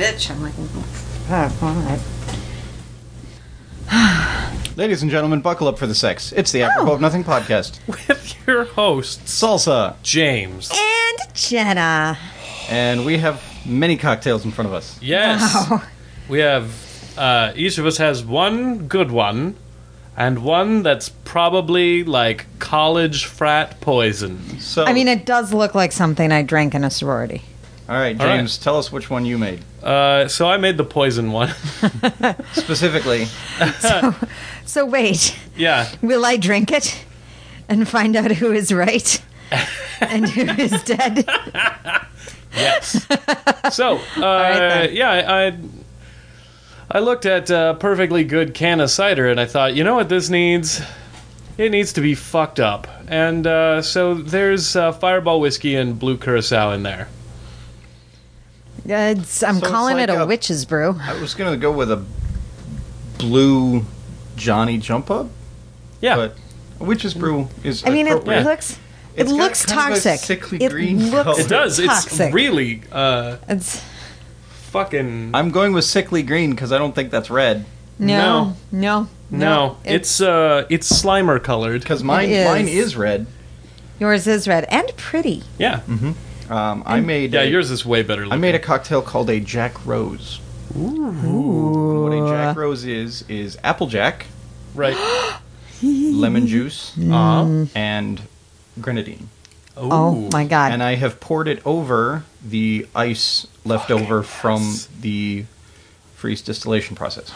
bitch. I'm like, all right. Ladies and gentlemen, buckle up for the sex. It's the Apropos of Nothing podcast. With your hosts, Salsa. James. And Jenna. And we have many cocktails in front of us. Yes. Wow. We have, each of us has one good one, and one that's probably like college frat poison. So, I mean, it does look like something I drank in a sorority. all right, All right. James, tell us which one you made. So I made the poison one. Specifically. So wait, Yeah. will I drink it and find out who is right and who is dead? Yes. So, right, then. yeah, I looked at a perfectly good can of cider, and I thought, you know what this needs? It needs to be fucked up. And so there's Fireball whiskey and blue curacao in there. I'm it's calling like it a a- witch's brew. I was going to go with a blue Johnny Jump Up, Yeah. but a witch's brew is I mean, it appropriate. looks It's got looks kind of a toxic. sickly It green looks color. It does. toxic. It's really It's fucking... I'm going with sickly green because I don't think that's red. no. No, it's Slimer colored. Because mine is. is red. Yours is red and pretty. Yeah. I made Yeah, a, yours is way better I looking. made a cocktail called a Jack Rose. Ooh. What a Jack Rose is Applejack, Right. lemon juice, and grenadine. Oh my god. And I have poured it over the ice left over from the freeze distillation process.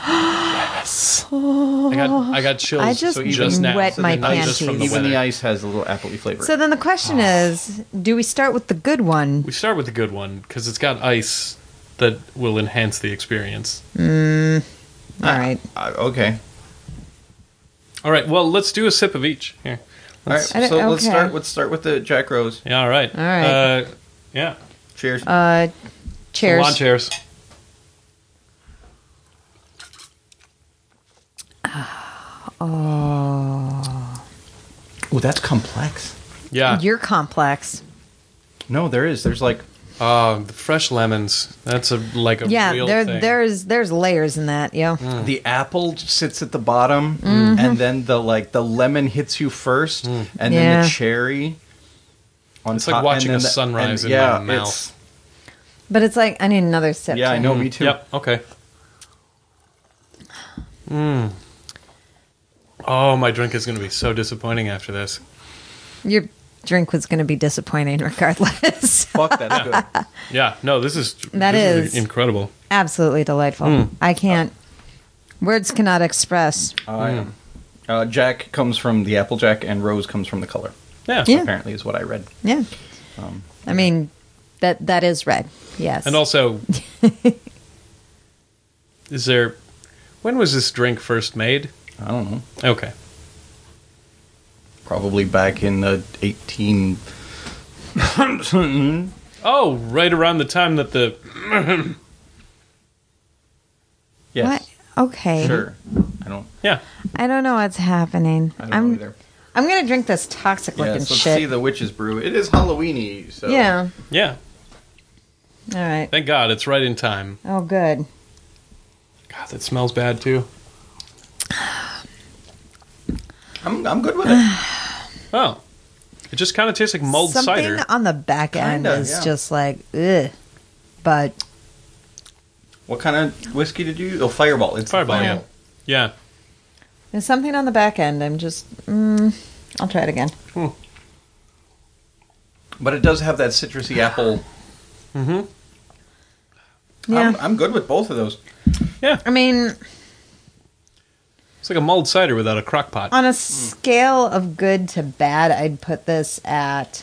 I got chills. I just now. wet my not just from the panties. Even the weather. ice has a little appley flavor. So then the question is, do we start with the good one? We start with the good one because it's got ice that will enhance the experience. All right. Okay. All right. Well, let's do a sip of each. Here. All right. I don't- So let's okay. start with the Jack Rose. Yeah. All right. All right. Yeah. Cheers. Cheers. Lawn chairs. Oh, that's complex. Yeah. You're complex. No, there is. There's like The fresh lemons. That's a Yeah, real thing. there's layers in that, yo. the apple sits at the bottom, Mm-hmm. and then the lemon hits you first, and then Yeah. the cherry. On It's like top, watching and a then sunrise in yeah, my mouth. it's- But it's like I need another sip. Yeah, I too. know. Me too. Yep. Okay. Oh, my drink is going to be so disappointing after this. Your drink was going to be disappointing regardless. Fuck, that's good. Yeah. No, this is That this is. incredible. Absolutely delightful. I can't. Words cannot express. Jack comes from the Applejack, and Rose comes from the color. Yeah. Yeah. Apparently, is what I read. Yeah. I mean, that is red. Yes. And also, when was this drink first made? I don't know. Okay. Probably back in the 18. Oh, right around the time that the... Yes. What? Okay. Sure. I don't. Yeah. I don't know what's happening. I don't know either. I'm gonna drink this toxic looking Yes. Let's shit. see the witch's brew. It is Halloweeny. So. Yeah. Yeah. All right. Thank God, it's right in time. Oh, good. God, that smells bad, too. I'm good with it. Oh. It just kind of tastes like mulled Something cider. on the back end Kinda, is yeah. just like, ugh. But What kind of whiskey did you? Oh, Fireball. It's Fireball, yeah. Yeah. there's something on the back end. I'm just, I'll try it again. But it does have that citrusy apple. Yeah. I'm good with both of those. Yeah. I mean, It's like a mulled cider without a crock pot. on a scale of good to bad, I'd put this at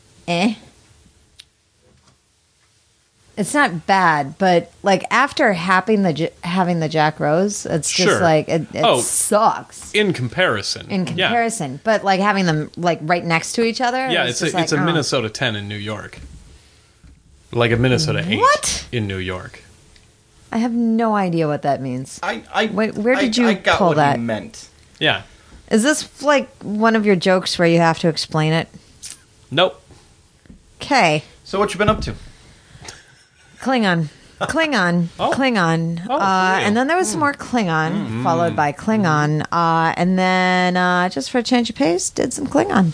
It's not bad, but like after having the Jack Rose, it's just Sure. like it Oh. sucks In comparison. in comparison. But like having them like right next to each other, Yeah, it's it's just a like, oh. Minnesota 10 in New York. Like a Minnesota 8 What? in New York. I have no idea what that means. Wait, where did you I got pull what that? He meant. Yeah. Is this like one of your jokes where you have to explain it? Nope. Okay, So what you been up to? Klingon. Klingon. Oh. Klingon. Oh, and then there was some more Klingon, followed by Klingon. And then, just for a change of pace, did some Klingon.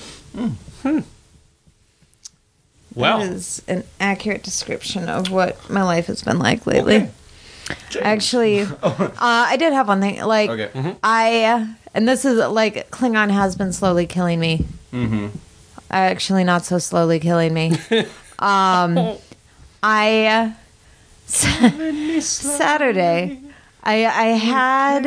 Wow. That is an accurate description of what my life has been like lately. Okay. Actually, I did have one thing. Like, Okay. and this is like, Klingon has been slowly killing me. Mm-hmm. Actually, not so slowly killing me. Saturday, I had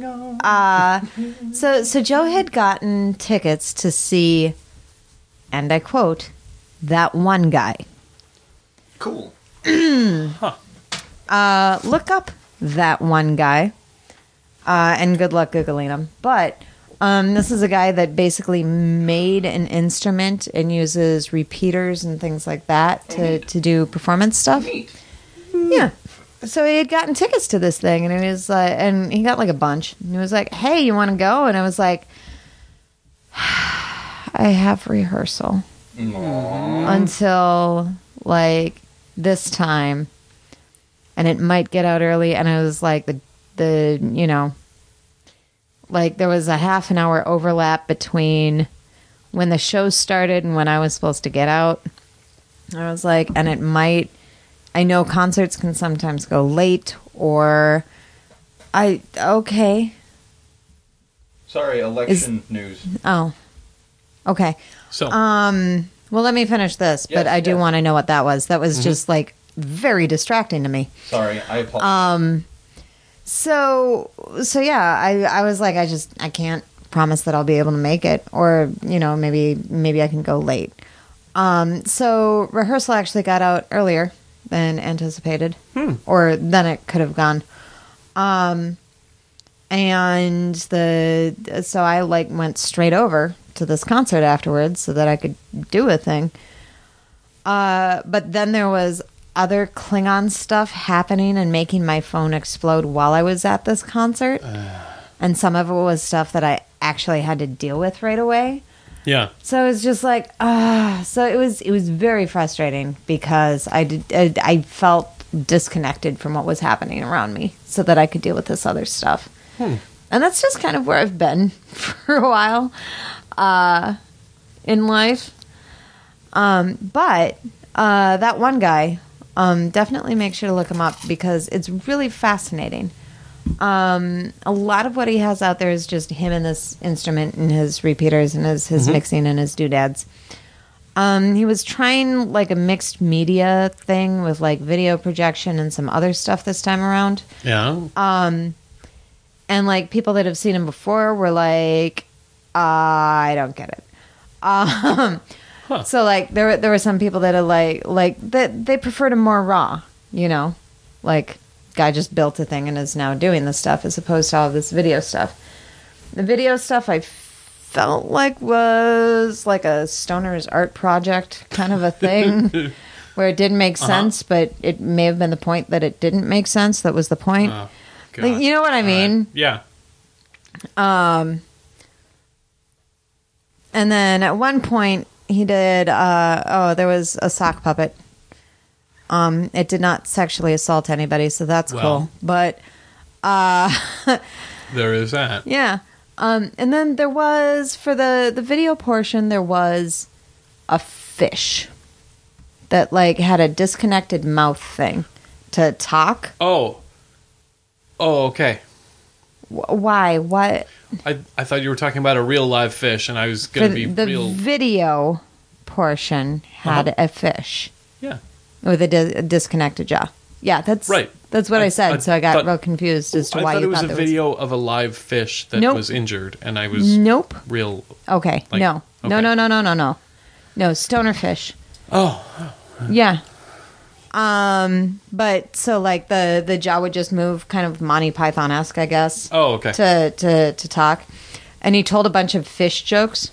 so Joe had gotten tickets to see, and I quote, that one guy. Cool. Look up that one guy, and good luck googling him. But this is a guy that basically made an instrument and uses repeaters and things like that to do performance stuff. Neat. Yeah. So he had gotten tickets to this thing, and it was and he got like a bunch. And he was like, "Hey, you want to go?" And I was like, "I have rehearsal until like this time, and it might get out early." And I was like, the you know, like there was a half an hour overlap between when the show started and when I was supposed to get out. I was like, and it might. I know concerts can sometimes go late, or okay. Sorry, election news. Oh, okay. So, Well, let me finish this, but Yes, I do yes. want to know what that was. That was just like very distracting to me. Sorry, I apologize. So yeah, I was like, I can't promise that I'll be able to make it, or maybe I can go late. So rehearsal actually got out earlier than anticipated, or than it could have gone. And so I like went straight over to this concert afterwards so that I could do a thing. But then there was other Klingon stuff happening and making my phone explode while I was at this concert. And some of it was stuff that I actually had to deal with right away. yeah. So it was just like, so it was very frustrating because I felt disconnected from what was happening around me so that I could deal with this other stuff. And that's just kind of where I've been for a while in life. But that one guy, definitely make sure to look him up because it's really fascinating. A lot of what he has out there is just him and this instrument and his repeaters and his mixing and his doodads. He was trying like a mixed media thing with like video projection and some other stuff this time around. Yeah. And like people that have seen him before were like, I don't get it. So like there were some people that are like that they preferred him more raw, like guy just built a thing and is now doing this stuff as opposed to all of this video stuff. The video stuff I felt like was like a stoner's art project kind of a thing where it didn't make sense, but it may have been the point that it didn't make sense. That was the point. Oh, God. Like, you know what I mean? Right. Yeah. And then at one point he did, there was a sock puppet. It did not sexually assault anybody, so that's Well. cool. But, There is that. yeah. And then there was, for the video portion, there was a fish that, like, had a disconnected mouth thing to talk. Oh, okay. Why? What? I thought you were talking about a real live fish, and I was For going to be the real. video portion had a fish Yeah. with a disconnected jaw. Yeah, that's Right. That's what I said. So I got thought- real confused as to I why thought you it was thought a there video of a live fish that Nope. was injured, and I was Nope. real. Okay. Like, No. No. okay. No. No. Stoner fish. Oh, Yeah. But so like the jaw would just move, kind of Monty Python-esque, I guess. oh, okay. To talk, and he told a bunch of fish jokes.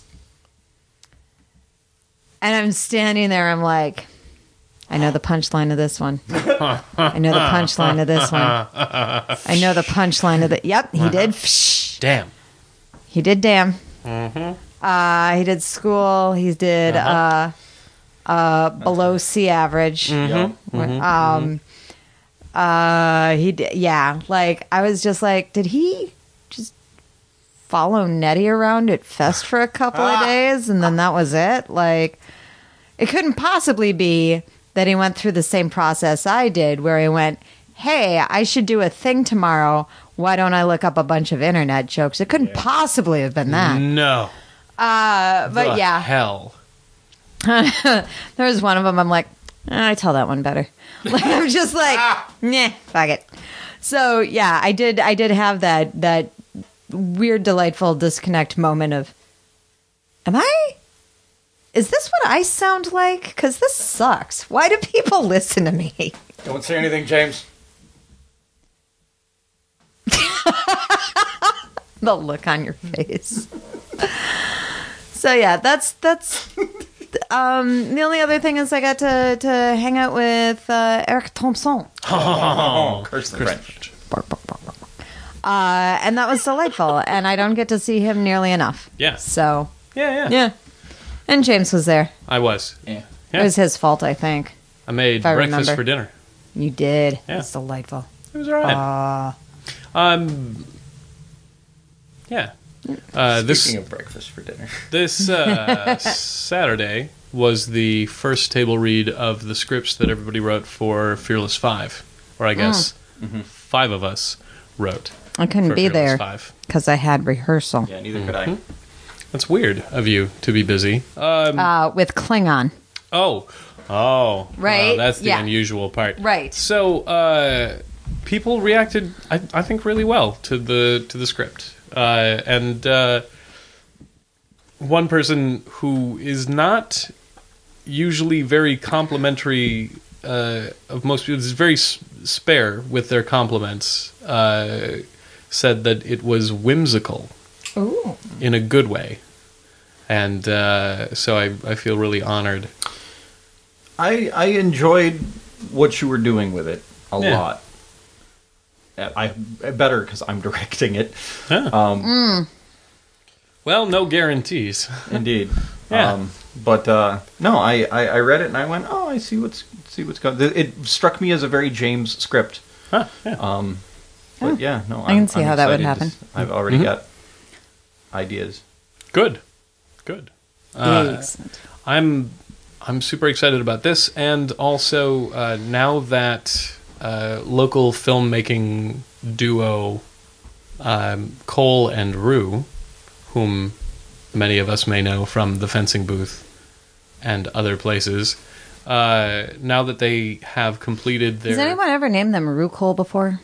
And I'm standing there. I'm like, I know the punchline of this one. I know the punchline of this one. I know the punchline of the. Yep, he did. Damn. He did. Damn. He did school. He did below sea average. Yep. He did. Yeah. Like, I was just like, did he just follow Nettie around at Fest for a couple of days and then that was it? Like, it couldn't possibly be that he went through the same process I did where he went, hey, I should do a thing tomorrow. Why don't I look up a bunch of internet jokes? It couldn't possibly have been that. No. But The yeah. hell. There was one of them. I'm like, I tell that one better. Like, I'm just like, nah, fuck it. So yeah, I did have that weird, delightful disconnect moment of, is this what I sound like? Because this sucks. Why do people listen to me? Don't say anything, James. The look on your face. So yeah, that's the only other thing is I got to hang out with Eric Thompson. Oh, curse the French. And that was delightful, and I don't get to see him nearly enough. Yeah. So Yeah. and James was there. I was. Yeah. It was his fault, I think. I made I breakfast remember. for dinner. You did. Yeah. It's delightful. It was all right. Yeah. Speaking of breakfast for dinner. This Saturday was the first table read of the scripts that everybody wrote for Fearless 5. Or I guess 5 of us wrote. I couldn't for be Fearless there 5. because I had rehearsal Yeah, neither could I. That's weird of you to be busy. with Klingon. Oh. Right? Wow, that's the Yeah. unusual part. Right. So people reacted, I think, really well to the script. And one person who is not usually very complimentary of most people, is very spare with their compliments, said that it was whimsical. Ooh. In a good way. And so I feel really honored. I enjoyed what you were doing with it a Yeah. lot. I better because I'm directing it. Huh. Well, no guarantees. Indeed. Yeah. But no, I read it and I went, oh, I see what's going. It struck me as a very James script. Huh, yeah. But yeah, no, I can see I'm how that would excited. happen. I've already got ideas. Good. Excellent. I'm super excited about this, and also now that local filmmaking duo Cole and Rue, whom many of us may know from the Fencing Booth and other places, now that they have completed their... Has anyone ever named them Rucol before?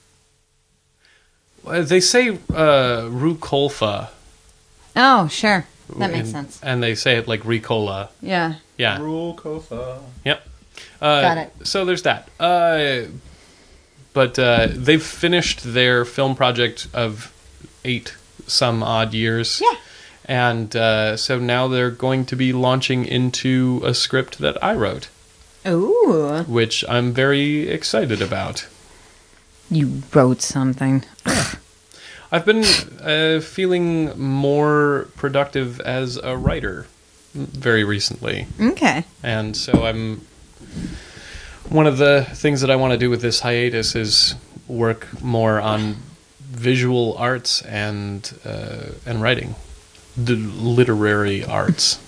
They say Rucolfa. Oh, sure. That makes and- sense. And they say it like Ricola. Yeah. Yeah. Rule Kofa. Yep. Got it. So there's that. But they've finished their film project of 8 some odd years. Yeah. And so now they're going to be launching into a script that I wrote, Ooh. which I'm very excited about. You wrote something. I've been feeling more productive as a writer very recently. Okay. And so one of the things that I want to do with this hiatus is work more on visual arts and writing, the literary arts,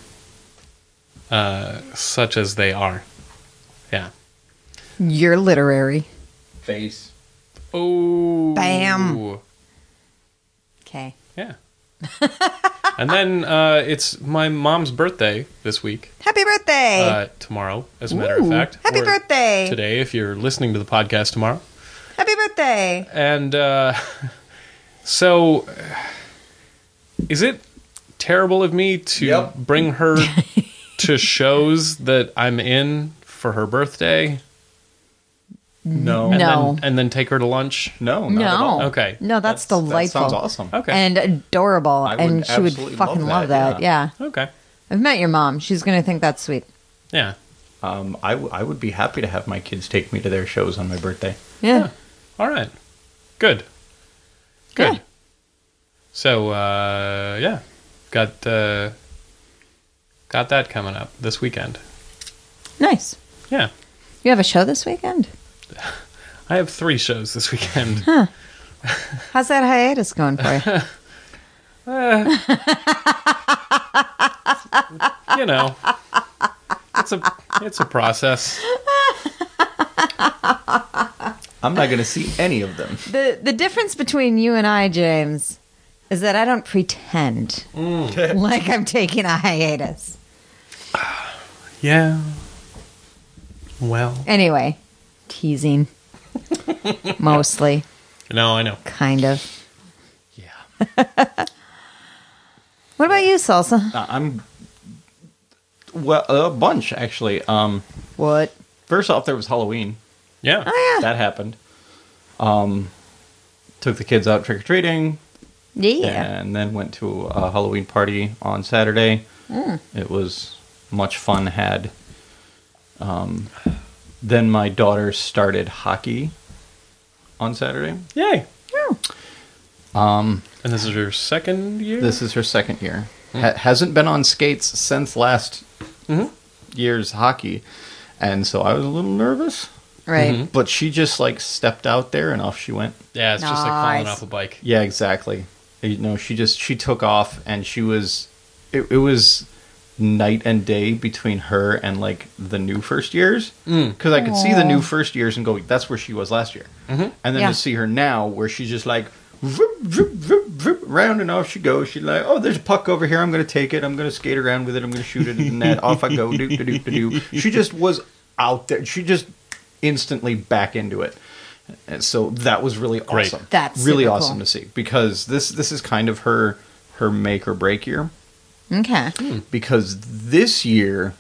such as they are. Yeah. You're literary. Face. Oh. Bam. Okay. Yeah. And then it's my mom's birthday this week. Happy birthday. Tomorrow, as a matter of Ooh, fact. happy Or birthday. Today, if you're listening to the podcast tomorrow. Happy birthday. And so, is it terrible of me to Yep. bring her to shows that I'm in for her birthday? No. No. And then take her to lunch? No. Not at all. Okay. No, that's delightful. That sounds awesome. Okay. And adorable. I would And she would absolutely fucking love love that, that. Yeah. Okay. I've met your mom. She's going to think that's sweet. Yeah. I would be happy to have my kids take me to their shows on my birthday. Yeah. All right. Good. Good. Yeah. So, yeah. Got that coming up this weekend. Nice. Yeah. You have a show this weekend? I have 3 shows this weekend. How's that hiatus going for you? You know, it's a process. I'm not going to see any of them. The difference between you and I, James, is that I don't pretend like I'm taking a hiatus. Yeah. Well. Anyway, teasing. Mostly. No, I know. Kind of. Yeah. What about you, Salsa? I'm well a bunch actually. What? First off, there was Halloween. Yeah. Oh, yeah. That happened. Took the kids out trick or treating. Yeah. And then went to a Halloween party on Saturday. It was much fun. Then my daughter started hockey on Saturday. Yay. Oh. And this is your second year? This is her second year. Hasn't been on skates since last year's hockey. And so I was a little nervous. Right. But she just like stepped out there and off she went. Yeah, it's just like falling Nice. off a bike. Yeah, exactly. You know, she took off and she was it was night and day between her and like the new first years because I could see the new first years and go, that's where she was last year. And then Yeah. to see her now where she's just like round and off she goes. She's like, oh, there's a puck over here, I'm gonna take it, I'm gonna skate around with it, I'm gonna shoot it in the net, off I go, do. She just was out there. She just instantly back into it. And so that was really Great. awesome. That's really super awesome cool. to see because this is kind of her make or break year. Okay. Because this year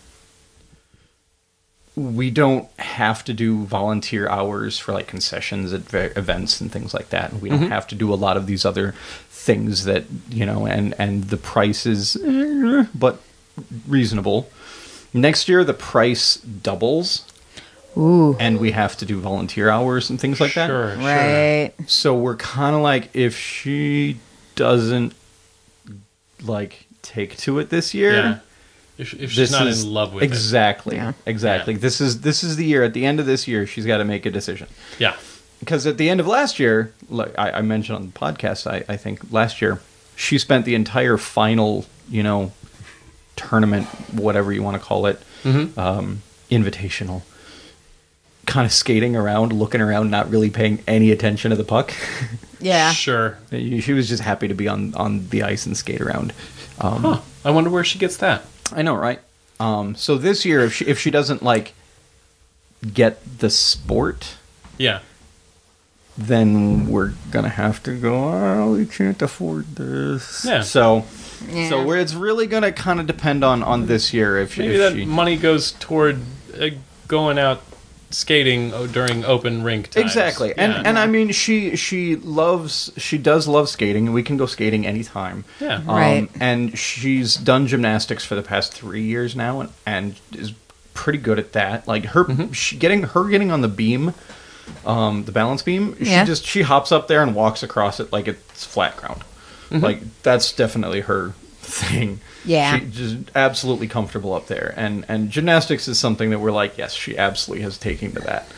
we don't have to do volunteer hours for like concessions at events and things like that, and we don't have to do a lot of these other things that, you know, and the price is but reasonable. Next year the price doubles. Ooh. And we have to do volunteer hours and things like that. Sure. Right. So we're kind of like, if she doesn't like take to it this year, Yeah. If she's this not is- in love with exactly, Yeah. exactly. Yeah. This is the year. At the end of this year, she's got to make a decision. it. Yeah. Because at the end of last year, like I mentioned on the podcast, I think last year, she spent the entire final, you know, tournament, whatever you want to call it, invitational, kind of skating around, looking around, not really paying any attention to the puck. Yeah. Sure. She was just happy to be on the ice and skate around. Huh. I wonder where she gets that. I know, right? So this year, if she doesn't like get the sport, Yeah. then we're gonna have to go, oh, we can't afford this. Yeah. So Yeah. where it's really gonna kind of depend on this year. If Maybe if that she money goes toward going out skating during open rink times. exactly, Yeah. and I mean she does love skating, and we can go skating anytime. Yeah. Right. And she's done gymnastics for the past 3 years now, and is pretty good at that. Like her getting on the beam, the balance beam. Yeah. She hops up there and walks across it like it's flat ground. Like that's definitely her thing. Yeah. She's just absolutely comfortable up there, and gymnastics is something that we're like, yes, she absolutely has taken to that.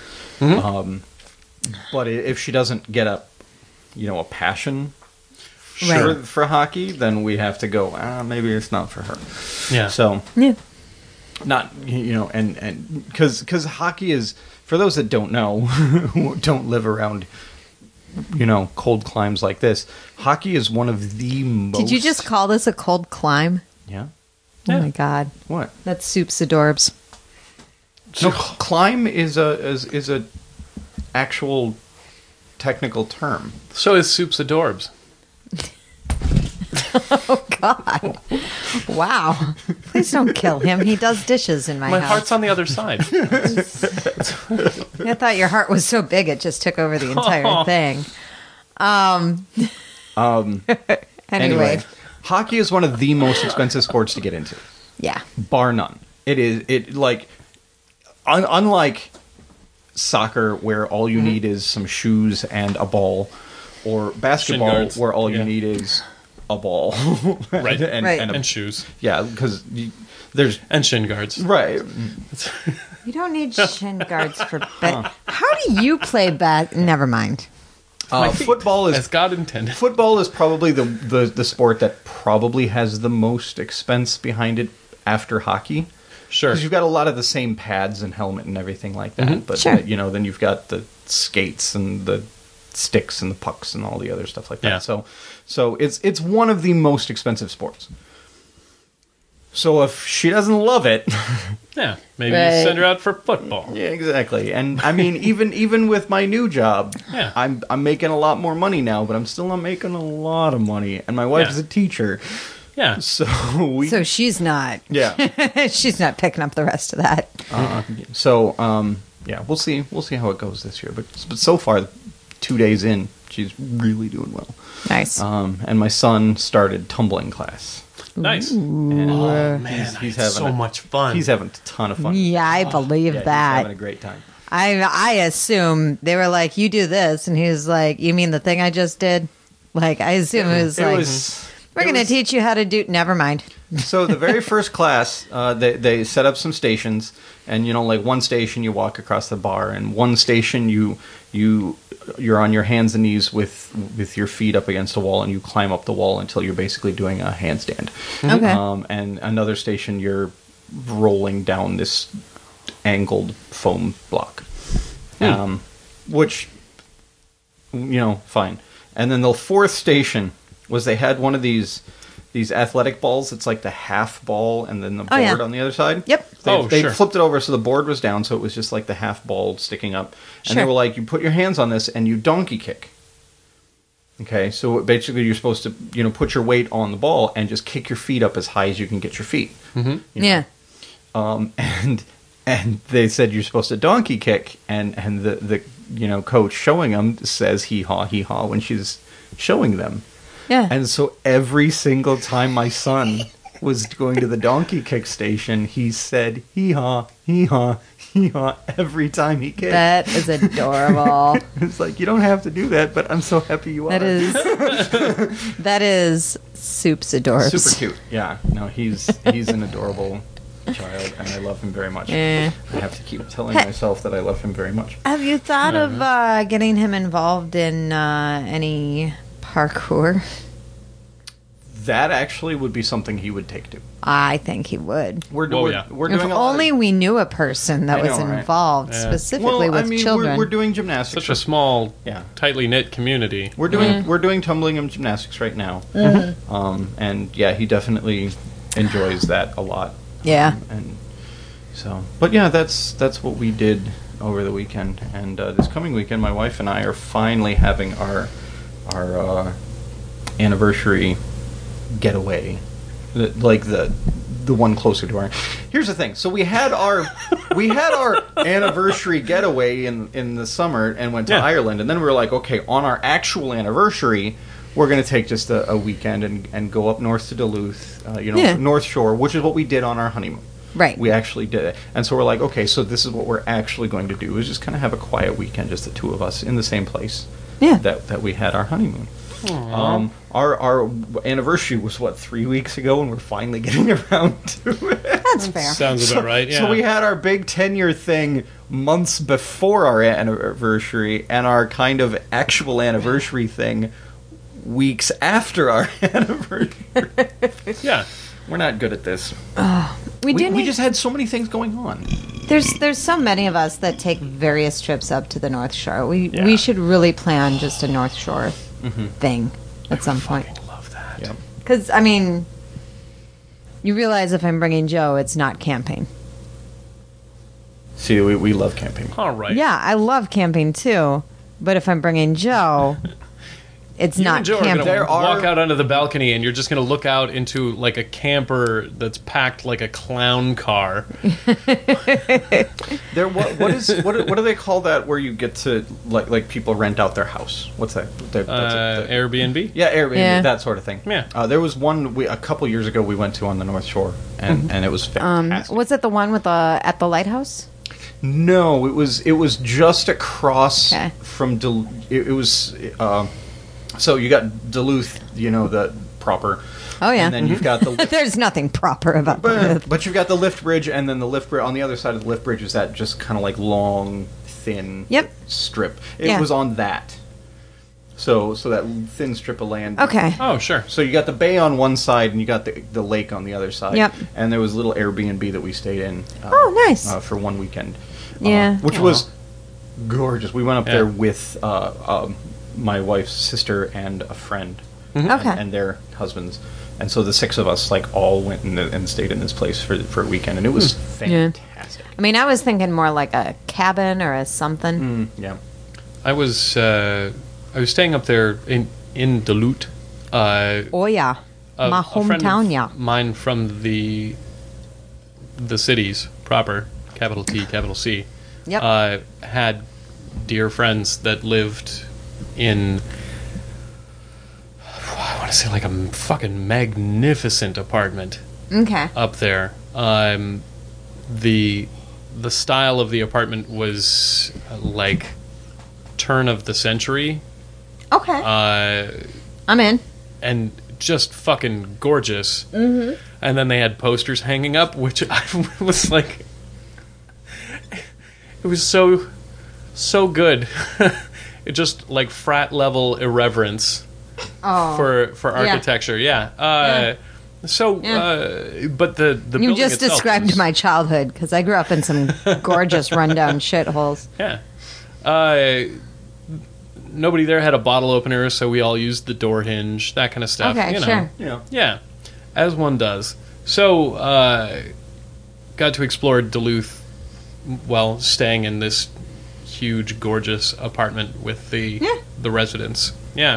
But if she doesn't get a passion Right. for hockey, then we have to go, maybe it's not for her. Yeah. So Yeah. not, and because hockey is, for those that don't know, who don't live around, cold climes like this, hockey is one of the most. Did you just call this a cold climb? Yeah. Oh Yeah. my god. What? That's soups adorbs. No, climb is a actual technical term. So is Soups Adorbs. Oh god. Wow. Please don't kill him. He does dishes in my My house. heart's on the other side. I thought your heart was so big it just took over the entire thing. Anyway. Hockey is one of the most expensive sports to get into, Yeah. bar none. It like unlike soccer, where all you need is some shoes and a ball, or basketball, guards. where all you Yeah. need is a ball, Right. and, Right. and And shoes. yeah, because there's And shin guards. right. You don't need shin guards for How do you play Never mind. Football is as God intended. Football is probably the sport that probably has the most expense behind it after hockey. Sure. Because you've got a lot of the same pads and helmet and everything like that. But, Sure. then you've got the skates and the sticks and the pucks and all the other stuff like that. Yeah. So it's one of the most expensive sports. So if she doesn't love it... Yeah, maybe Right. you send her out for football. Yeah, exactly. And I mean, even with my new job, Yeah. I'm making a lot more money now, but I'm still not making a lot of money. And my wife Yeah. is a teacher, Yeah. so we So she's not. yeah. She's not picking up the rest of that. Yeah, we'll see how it goes this year. But so far, 2 days in, she's really doing well. Nice. And my son started tumbling class. Nice. And Oh, man, he's I had having so much fun. He's having a ton of fun. Yeah, I believe Yeah, he's that. having a great time. I assume they were like, "You do this," and he was like, "You mean the thing I just did?" Like, I assume it was like, "We're going to teach you how to do." Never mind. So the very first class, they set up some stations, and like one station you walk across the bar, and one station you're on your hands and knees with your feet up against a wall, and you climb up the wall until you're basically doing a handstand. Okay. And another station you're rolling down this angled foam block, which fine. And then the fourth station was they had one of these athletic balls. It's like the half ball and then the board yeah. on the other side. Yep. They Sure. flipped it over so the board was down, so it was just like the half ball sticking up. And they Sure. were like, you put your hands on this and you donkey kick. Okay, so basically you're supposed to put your weight on the ball and just kick your feet up as high as you can get your feet. Mm-hmm. Yeah. And they said you're supposed to donkey kick, and the coach showing them says hee haw when she's showing them. Yeah. And so every single time my son was going to the donkey kick station, he said hee haw every time he kicked. That is adorable. It's like, you don't have to do that, but I'm so happy you are. That is Soup's adorbs. Super cute. Yeah. No, he's an adorable child, and I love him very much. Eh. I have to keep telling myself that I love him very much. Have you thought of getting him involved in any parkour? That actually would be something he would take to. I think he would. We're Oh, doing yeah. we're If doing a lot only of, we knew a person that I was know, right? involved Yeah. specifically with children. We're doing gymnastics. Such a small, Yeah. tightly knit community. We're doing tumbling and gymnastics right now. And yeah, he definitely enjoys that a lot. Yeah. And so, but yeah, that's what we did over the weekend. And this coming weekend, my wife and I are finally having our anniversary getaway, the one closer to our. Here's the thing. So we had our anniversary getaway in the summer and went to Yeah. Ireland, and then we were like, okay, on our actual anniversary, we're going to take just a weekend and go up north to Duluth, Yeah. North Shore, which is what we did on our honeymoon. Right. We actually did it. And so we're like, okay, so this is what we're actually going to do, is just kind of have a quiet weekend, just the two of us in the same place Yeah. that we had our honeymoon. Our anniversary was, 3 weeks ago, and we're finally getting around to it. That's fair. Sounds about right, yeah. So we had our big 10-year thing months before our anniversary, and our kind of actual anniversary thing weeks after our anniversary. Yeah. We're not good at this. We We just had so many things going on. There's so many of us that take various trips up to the North Shore. We Yeah. should really plan just a North Shore thing at some point. Love that. Yeah. Because I mean, you realize if I'm bringing Joe, it's not camping. See, we love camping. All right. Yeah, I love camping too, but if I'm bringing Joe, it's You not and Joe are camping. going to There are- walk out onto the balcony, and you're just going to look out into like a camper that's packed like a clown car. There, what do they call that where you get to like people rent out their house? What's that? Airbnb. Yeah, Airbnb, Yeah. that sort of thing. Yeah. There was one a couple years ago we went to on the North Shore, and it was fantastic. Was it the one with at the lighthouse? No, it was just across Okay. from it was so you got Duluth, the proper. Oh, yeah. And then you've got the lift, There's nothing proper about that. but you've got the lift bridge, and then the lift bridge on the other side of the lift bridge is that just kind of like long, thin strip. It was on that. So that thin strip of land. Okay. Oh, sure. So you got the bay on one side, and you got the lake on the other side. Yep. And there was a little Airbnb that we stayed in. Oh, nice. For one weekend. Yeah. Which was gorgeous. We went up Yeah. there with my wife's sister and a friend. Okay. And their husbands. And so the six of us all went and stayed in this place for a weekend, and it was fantastic. I mean, I was thinking more like a cabin or a something. Yeah. I was staying up there in Duluth. Oh, yeah. My A friend hometown, of yeah. mine from the cities proper, capital T, capital C. Yep. Had dear friends that lived in, I want to say, like a fucking magnificent apartment Okay. up there. The style of the apartment was like turn of the century. Okay. I'm in. And just fucking gorgeous. Mm-hmm. And then they had posters hanging up, which I was like, it was so good. It just like frat level irreverence for architecture. Yeah. So, but the You building just itself described was- my childhood, because I grew up in some gorgeous rundown shitholes. Yeah. Nobody there had a bottle opener, so we all used the door hinge, that kind of stuff. Okay, you know. sure. Yeah. Yeah, as one does. So, got to explore Duluth while staying in this huge, gorgeous apartment with the residents. Yeah.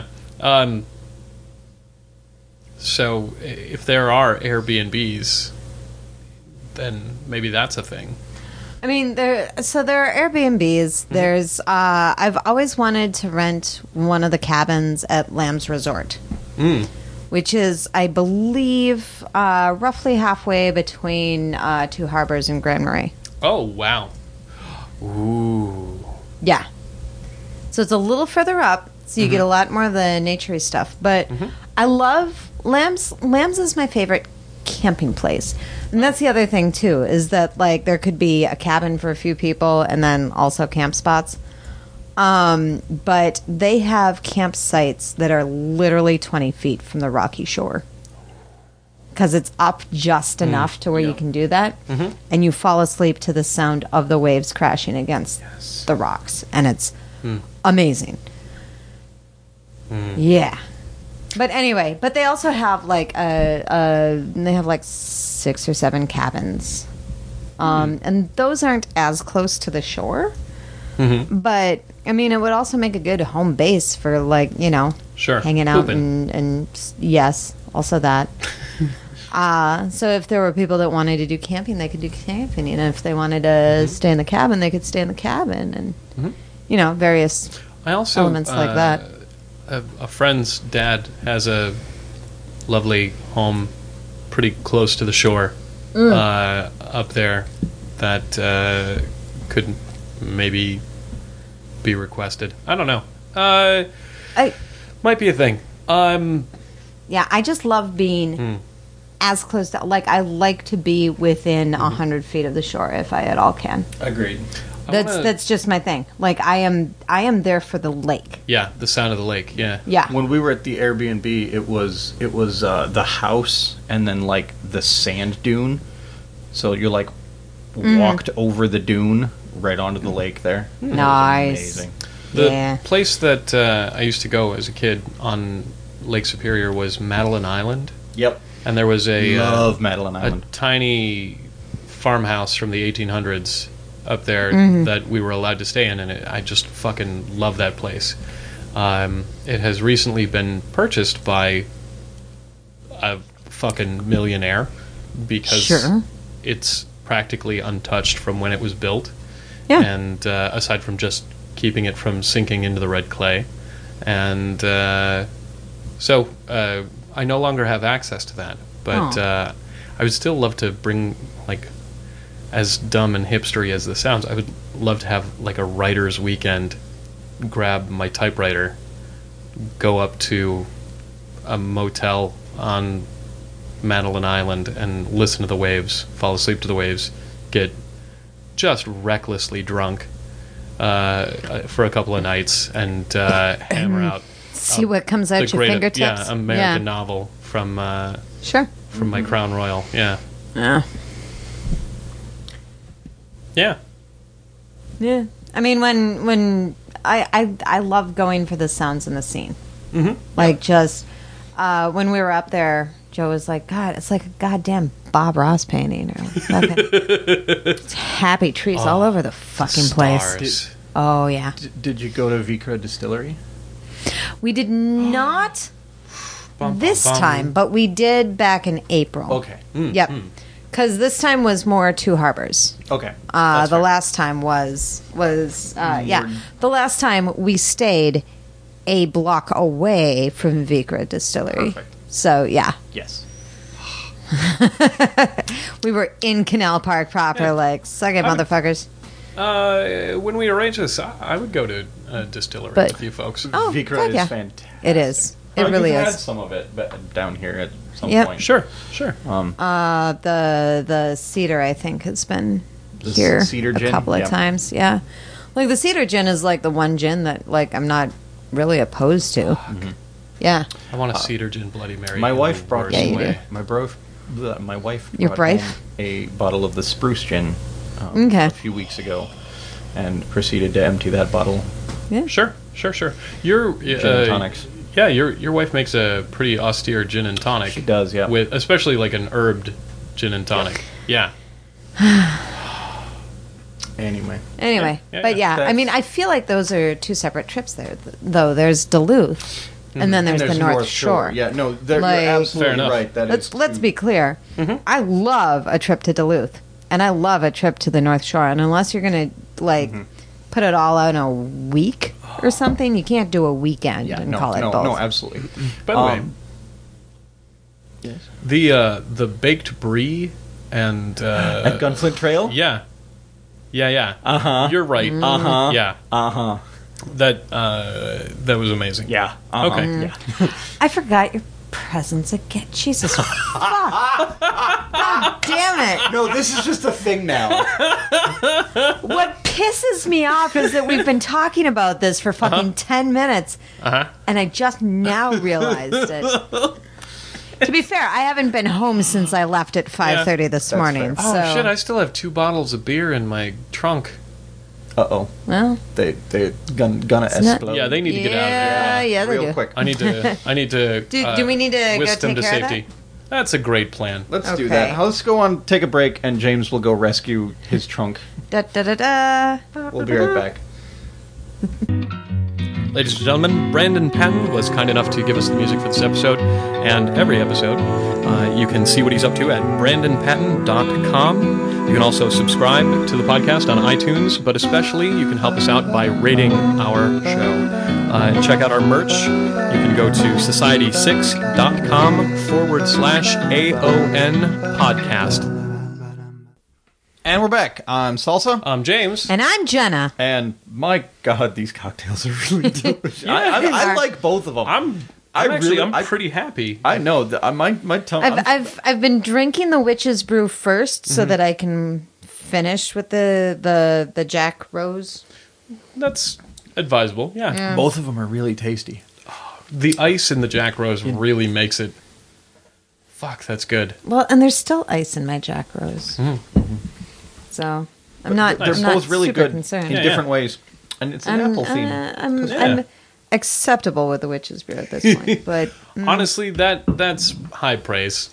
So, if there are Airbnbs, then maybe that's a thing. I mean, there are Airbnbs. There's I've always wanted to rent one of the cabins at Lamb's Resort, which is, I believe, roughly halfway between Two Harbors and Grand Marais. Oh, wow. Ooh. Yeah. So it's a little further up, so you get a lot more of the naturey stuff. But I love Lamb's. Lamb's is my favorite camping place. And that's the other thing, too, is that, like, there could be a cabin for a few people and then also camp spots. But they have campsites that are literally 20 feet from the rocky shore. Because it's up just enough to where you can do that. And you fall asleep to the sound of the waves crashing against the rocks. And it's amazing. Yeah. But anyway, but they also have like they have like 6 or 7 cabins, and those aren't as close to the shore. But I mean, it would also make a good home base for, like, Sure. hanging out Pooping. and yes, also that. So if there were people that wanted to do camping, they could do camping, and if they wanted to stay in the cabin, they could stay in the cabin, and various I also elements like that. A friend's dad has a lovely home pretty close to the shore up there that could maybe be requested. I don't know. Might be a thing. Yeah, I just love being as close to, like, I like to be within 100 feet of the shore if I at all can. Agreed. That's just my thing. Like, I am there for the lake. Yeah, the sound of the lake. Yeah. Yeah. When we were at the Airbnb, it was the house and then like the sand dune. So you're like walked over the dune right onto the lake there. It was Nice. amazing. The place that I used to go as a kid on Lake Superior was Madeline Island, Yep. and there was a Love Madeline a Island. tiny farmhouse from the 1800s up there that we were allowed to stay in, and I just fucking love that place. It has recently been purchased by a fucking millionaire because it's practically untouched from when it was built. Yeah. And aside from just keeping it from sinking into the red clay. And so I no longer have access to that. But I would still love to bring, like, as dumb and hipstery as this sounds, I would love to have, like, a writer's weekend, grab my typewriter, go up to a motel on Madeline Island and listen to the waves, fall asleep to the waves, get just recklessly drunk for a couple of nights, and hammer out See what comes out your fingertips. Yeah, American novel from Sure. from my Crown Royal. Yeah. Yeah. Yeah. Yeah. I mean, when I love going for the sounds in the scene. Mm-hmm. Like, just when we were up there, Joe was like, God, it's like a goddamn Bob Ross painting. Or fucking, it's happy trees all over the fucking place. Stars. Oh, yeah. Did you go to Vikra Distillery? We did not Bum, this bum, bum. time, but we did back in April. Okay. Yep. Because this time was more Two Harbors. Okay. The last time was yeah. The last time we stayed a block away from Vikra Distillery. Perfect. So yeah, Yes. we were in Canal Park proper. Like, suck it, motherfuckers. When we arrange this, I would go to a distillery But- with you folks. Oh, Vikra fuck is yeah. fantastic. It is. It really you've is. had some of it down here at some Yep. point. Sure. The Cedar, I think, has been The here Cedar a gin? couple of Yep. times. Yeah, like the Cedar gin is like the one gin that like I'm not really opposed to. Yeah, I want a cedar gin Bloody Mary. My in wife the brought worst Yeah, you way. do. my wife Your brought wife? home a bottle of the spruce gin Okay. a few weeks ago, and proceeded to empty that bottle. Sure. Your Gin and tonics. Yeah, your wife makes a pretty austere gin and tonic. She does, yeah. With especially like an herbed gin and tonic. Yeah. Anyway, Yeah, but yeah, I That's- mean, I feel like those are two separate trips there. Though there's Duluth, and then there's, and the North Shore. Yeah, no, Like- you're absolutely Fair enough. right. That is Let's two- be clear. I love a trip to Duluth, and I love a trip to the North Shore. And unless you're gonna like put it all out in a week or something, you can't do a weekend Yeah, and no, call it no, both. no, absolutely. By the way, Yes. the baked brie and At Gunflint Trail. yeah. Uh-huh. You're right. Uh-huh. Yeah. Uh-huh. That was amazing. Yeah. Uh-huh. Okay. Yeah. I forgot your presents again. Jesus fuck! God damn it! No, this is just a thing now. What pisses me off is that we've been talking about this for fucking 10 minutes, and I just now realized it. To be fair, I haven't been home since I left at 5:30 this That's morning. fair. Oh So, shit! I still have 2 bottles of beer in my trunk. Uh-oh. well, They gonna not- explode. Yeah, they need to get out of there. yeah, they real do. quick. I need to. Do we need to go whisk them take to care of safety. That's a great plan. Let's do Okay. that. Let's go on, take a break, and James will go rescue his trunk. Da da da da. We'll be right back. Ladies and gentlemen, Brandon Patton was kind enough to give us the music for this episode and every episode. You can see what he's up to at brandonpatton.com. You can also subscribe to the podcast on iTunes, but especially you can help us out by rating our show. And check out our merch. You can go to society6.com/AON podcast. And we're back. I'm Salsa. I'm James. And I'm Jenna. And my God, these cocktails are really delicious. I like both of them. I'm pretty happy. I know. My tongue. I've been drinking the Witch's Brew first so that I can finish with the Jack Rose. That's advisable. Yeah. both of them are really tasty. The ice in the Jack Rose really makes it. Fuck, that's good. Well, and there's still ice in my Jack Rose. So I'm not. They're I'm not both really super good concerned. in Yeah, different ways, and it's an apple theme. I'm acceptable with the Witch's Brew at this point, but Honestly, that's high praise.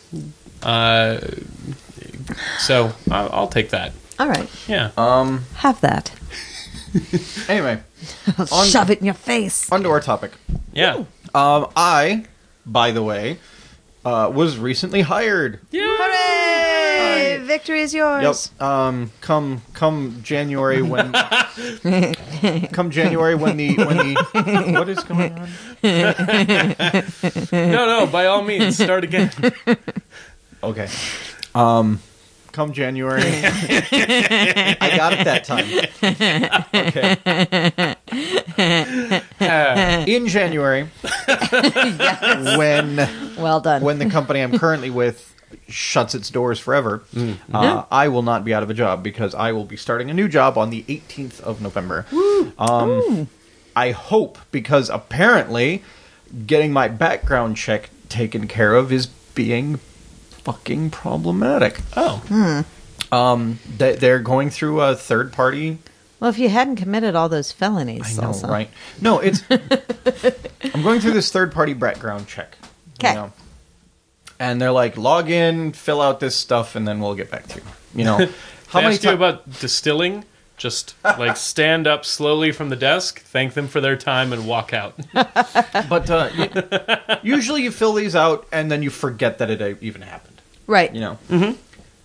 So I'll take that. all right, Yeah. have that. Anyway, I'll shove it in your face. on to our topic. Yeah. I, by the way, was recently hired. Hooray! Victory is Yep. yours. Come January when the what is going on? No, by all means, start again. Okay. come January. I got it that time. Okay. In January, Well done. when the company I'm currently with shuts its doors forever, I will not be out of a job because I will be starting a new job on the 18th of November. I hope, because apparently getting my background check taken care of is being fucking problematic. They're going through a third party. Well, if you hadn't committed all those felonies, I know, also. right? No, it's. I'm going through this third party background check. Okay. And they're like, log in, fill out this stuff, and then we'll get back to you. You know, How many you about distilling? Just like stand up slowly from the desk, thank them for their time, and walk out. But usually you fill these out, and then you forget that it even happened. Right. You know. Mm-hmm.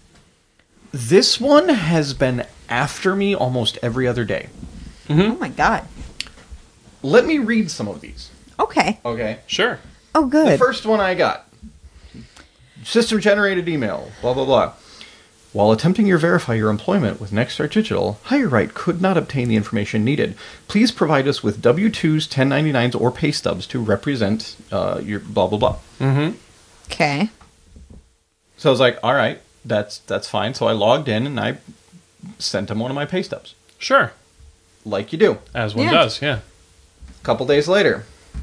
This one has been after me almost every other day. Oh my God. Let me read some of these. Okay. Okay. Sure. Oh, good. The first one I got. System-generated email, blah, blah, blah. While attempting to verify your employment with Nextstart Digital, HireRight could not obtain the information needed. Please provide us with W-2s, 1099s, or pay stubs to represent your blah, blah, blah. Mm-hmm. Okay. So I was like, all right, that's fine. So I logged in and I sent him one of my pay stubs. Sure. Like you do. As one does, yeah. A couple days later,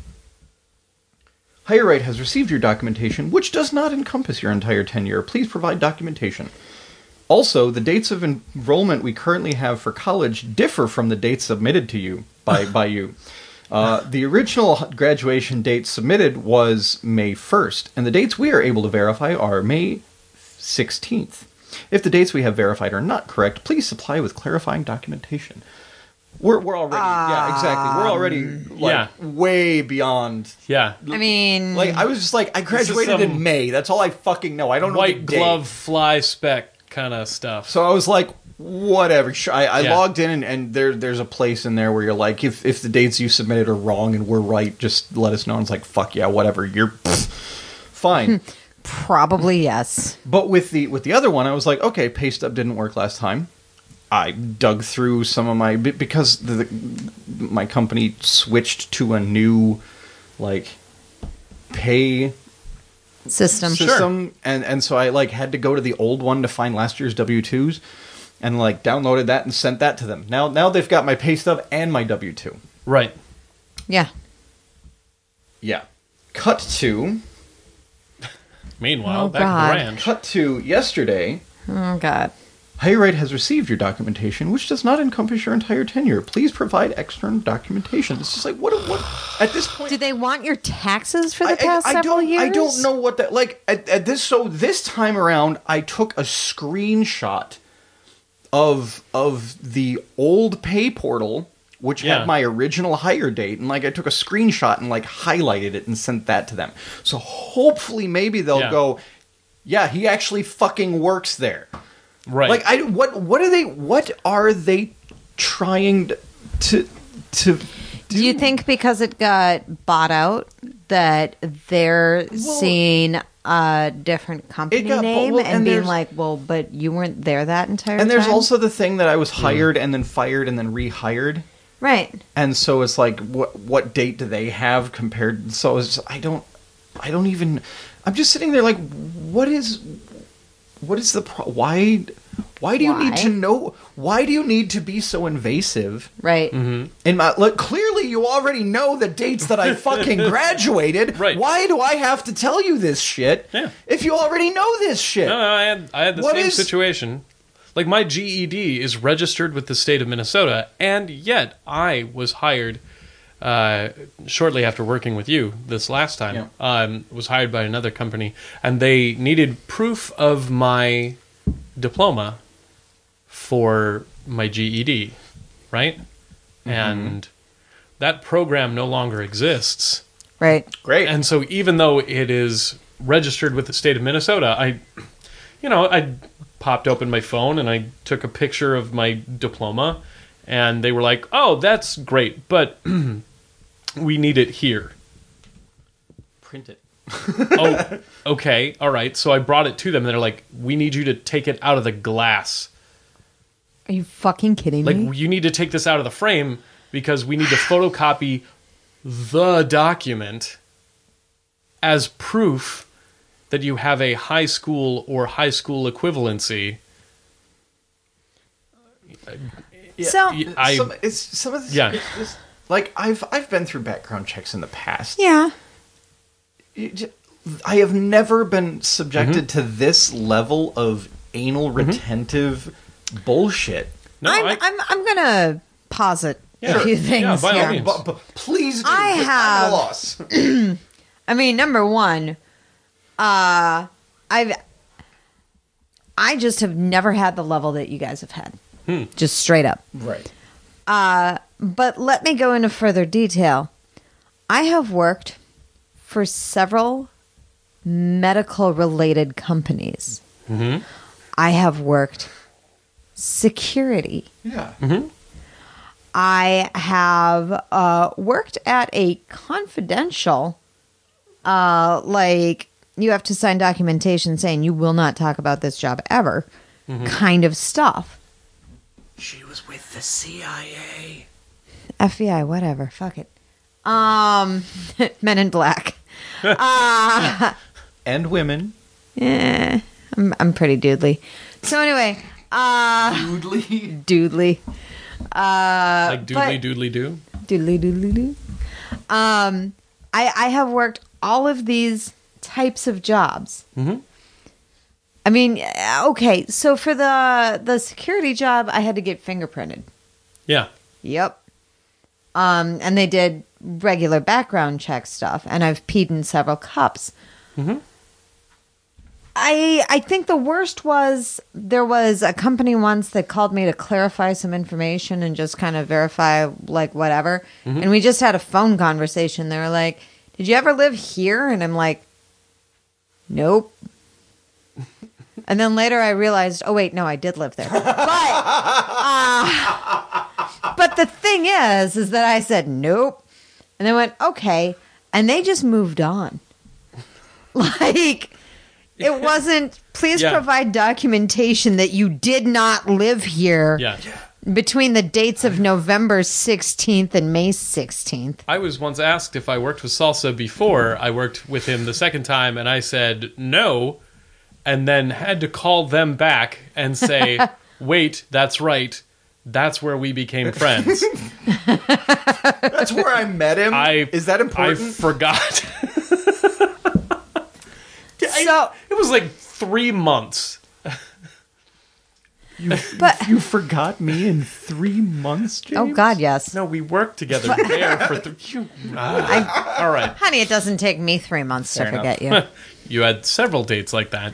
HireRight has received your documentation, which does not encompass your entire tenure. Please provide documentation. Also, the dates of enrollment we currently have for college differ from the dates submitted to you by you. The original graduation date submitted was May 1st, and the dates we are able to verify are May 16th. If the dates we have verified are not correct, please supply with clarifying documentation. We're already, yeah, exactly. We're already, way beyond. Yeah. I mean... Like, I was just like, I graduated in May. That's all I fucking know. I don't know the White date. glove, fly spec kind of stuff. So I was like, whatever. I logged in, and there's a place in there where you're like, if the dates you submitted are wrong and we're right, just let us know. And it's like, fuck yeah, whatever. You're fine. Probably yes. But with the other one, I was like, okay, pay stub didn't work last time. I dug through some of my... Because my company switched to a new, like, pay... System. Sure. And so I, like, had to go to the old one to find last year's W-2s. And, like, downloaded that and sent that to them. Now they've got my pay stub and my W-2. Right. Yeah. Yeah. Cut to... Meanwhile, Oh, back God. at the ranch. Cut to yesterday... Oh, God. HireRight has received your documentation, which does not encompass your entire tenure. Please provide external documentation. It's just like, what at this point... Do they want your taxes for the past several years? I don't know what that... Like, at this... So this time around, I took a screenshot of the old pay portal, which had my original hire date, and, like, I took a screenshot and, like, highlighted it and sent that to them. So hopefully maybe they'll go, yeah, he actually fucking works there. Right. Like, what are they trying to do? Do you think because it got bought out that they're seeing a different company name and being like, well, but you weren't there that entire time? And there's also the thing that I was hired and then fired and then rehired. Right. And so it's like, what date do they have compared? So it's just, I don't even, I'm just sitting there like, what is the why do you need to know? Why do you need to be so invasive? Right. Mm-hmm. Look, clearly you already know the dates that I fucking graduated. Right. Why do I have to tell you this shit? Yeah. If you already know this shit. No, I had the same situation. Like, my GED is registered with the state of Minnesota, and yet I was hired shortly after working with you this last time. Was hired by another company, and they needed proof of my diploma for my GED, right? Mm-hmm. And that program no longer exists. Right. Great. And so even though it is registered with the state of Minnesota, I popped open my phone and I took a picture of my diploma, and they were like, "Oh, that's great, but we need it here." Print it. Oh, okay, all right. So I brought it to them, and they're like, "We need you to take it out of the glass. Are you fucking kidding me? Like, you need to take this out of the frame because we need to photocopy the document as proof that you have a high school or high school equivalency." So, Some of this, Yeah. it's just, like I've been through background checks in the past. yeah. I have never been subjected to this level of anal retentive bullshit. No, I'm gonna posit Yeah, a few sure. things Yeah, by all here. means. But please do. I 'cause I'm have- at a loss. I mean, number one, I just have never had the level that you guys have had. Just straight up. Right. But let me go into further detail. I have worked for several medical related companies. I have worked security. Yeah. I have worked at a confidential, like, you have to sign documentation saying you will not talk about this job ever kind of stuff. She was with the CIA. FBI, whatever. Fuck it. Men in Black. And women. I'm pretty doodly. So anyway, Doodly. doodly. like but- doodly doodly doo. Doodly doodly doo. I have worked all of these types of jobs. I mean, okay, so for the security job, I had to get fingerprinted. Yeah. Yep. And they did regular background check stuff, and I've peed in several cups. I think the worst was there was a company once that called me to clarify some information and just kind of verify, like, whatever. And we just had a phone conversation. They were like, "Did you ever live here?" And I'm like, "Nope." And then later I realized, oh wait, no, I did live there. But the thing is that I said nope, and they went okay, and they just moved on. Like, it wasn't. Please Yeah. provide documentation that you did not live here Yeah. between the dates of November 16th and May 16th. I was once asked if I worked with Salsa before I worked with him the second time, and I said no, and then had to call them back and say, wait, that's right. That's where we became friends. That's where I met him. Is that I important? forgot. So, It was like 3 months. but You forgot me in 3 months, James? oh god, yes. No, we worked together there for all right. Honey, it doesn't take me 3 months to Fair enough. forget you. You had several dates like that.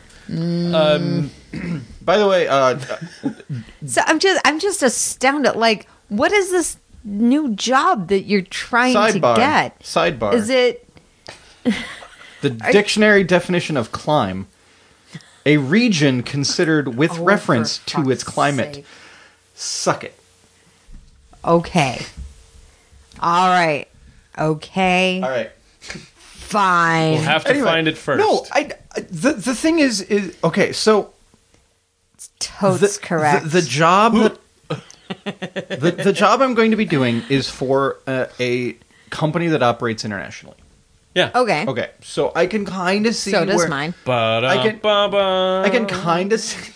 By the way, So I'm just astounded. Like, what is this new job that you're trying sidebar. to get? Sidebar. Is it? The dictionary definition of clime: a region considered with Oh, reference for to its fuck's climate. sake. Suck it. Okay. All right. Okay. All right. Fine. We'll have to Anyway, find it first. No, the thing is okay. So Totes correct. The job that the job I'm going to be doing is for a company that operates internationally. Yeah. okay. Okay, so I can kind of see So does where mine. I can kind of see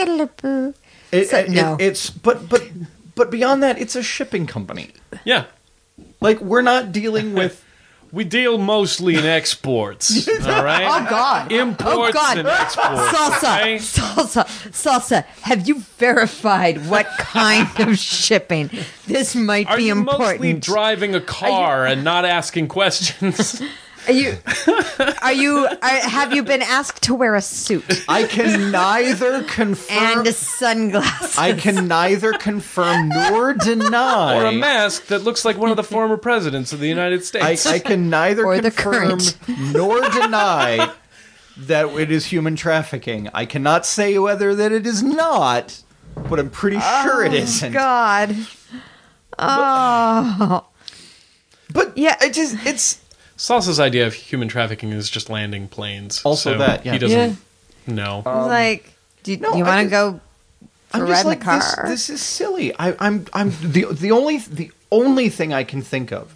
No. it's but beyond that, it's a shipping company. Yeah. Like, we're not dealing with We deal mostly in exports. All right? Oh God. Imports Oh God. and exports. Salsa. okay? Salsa. Have you verified what kind of shipping? This might Are be you mostly important. driving a car and not asking questions? Have you been asked to wear a suit I can neither confirm and sunglasses? I can neither confirm nor deny Or a mask that looks like one of the former presidents of the United States? I can neither Or the confirm current. nor deny that it is human trafficking. I cannot say whether that it is not, but I'm pretty sure it isn't. God. Oh. But Yeah. it's Salsa's idea of human trafficking is just landing planes. Also so that, yeah. he doesn't know. I was like, do you I want to just- go for a I'm ride just in the like car? this is silly. I'm the only thing I can think of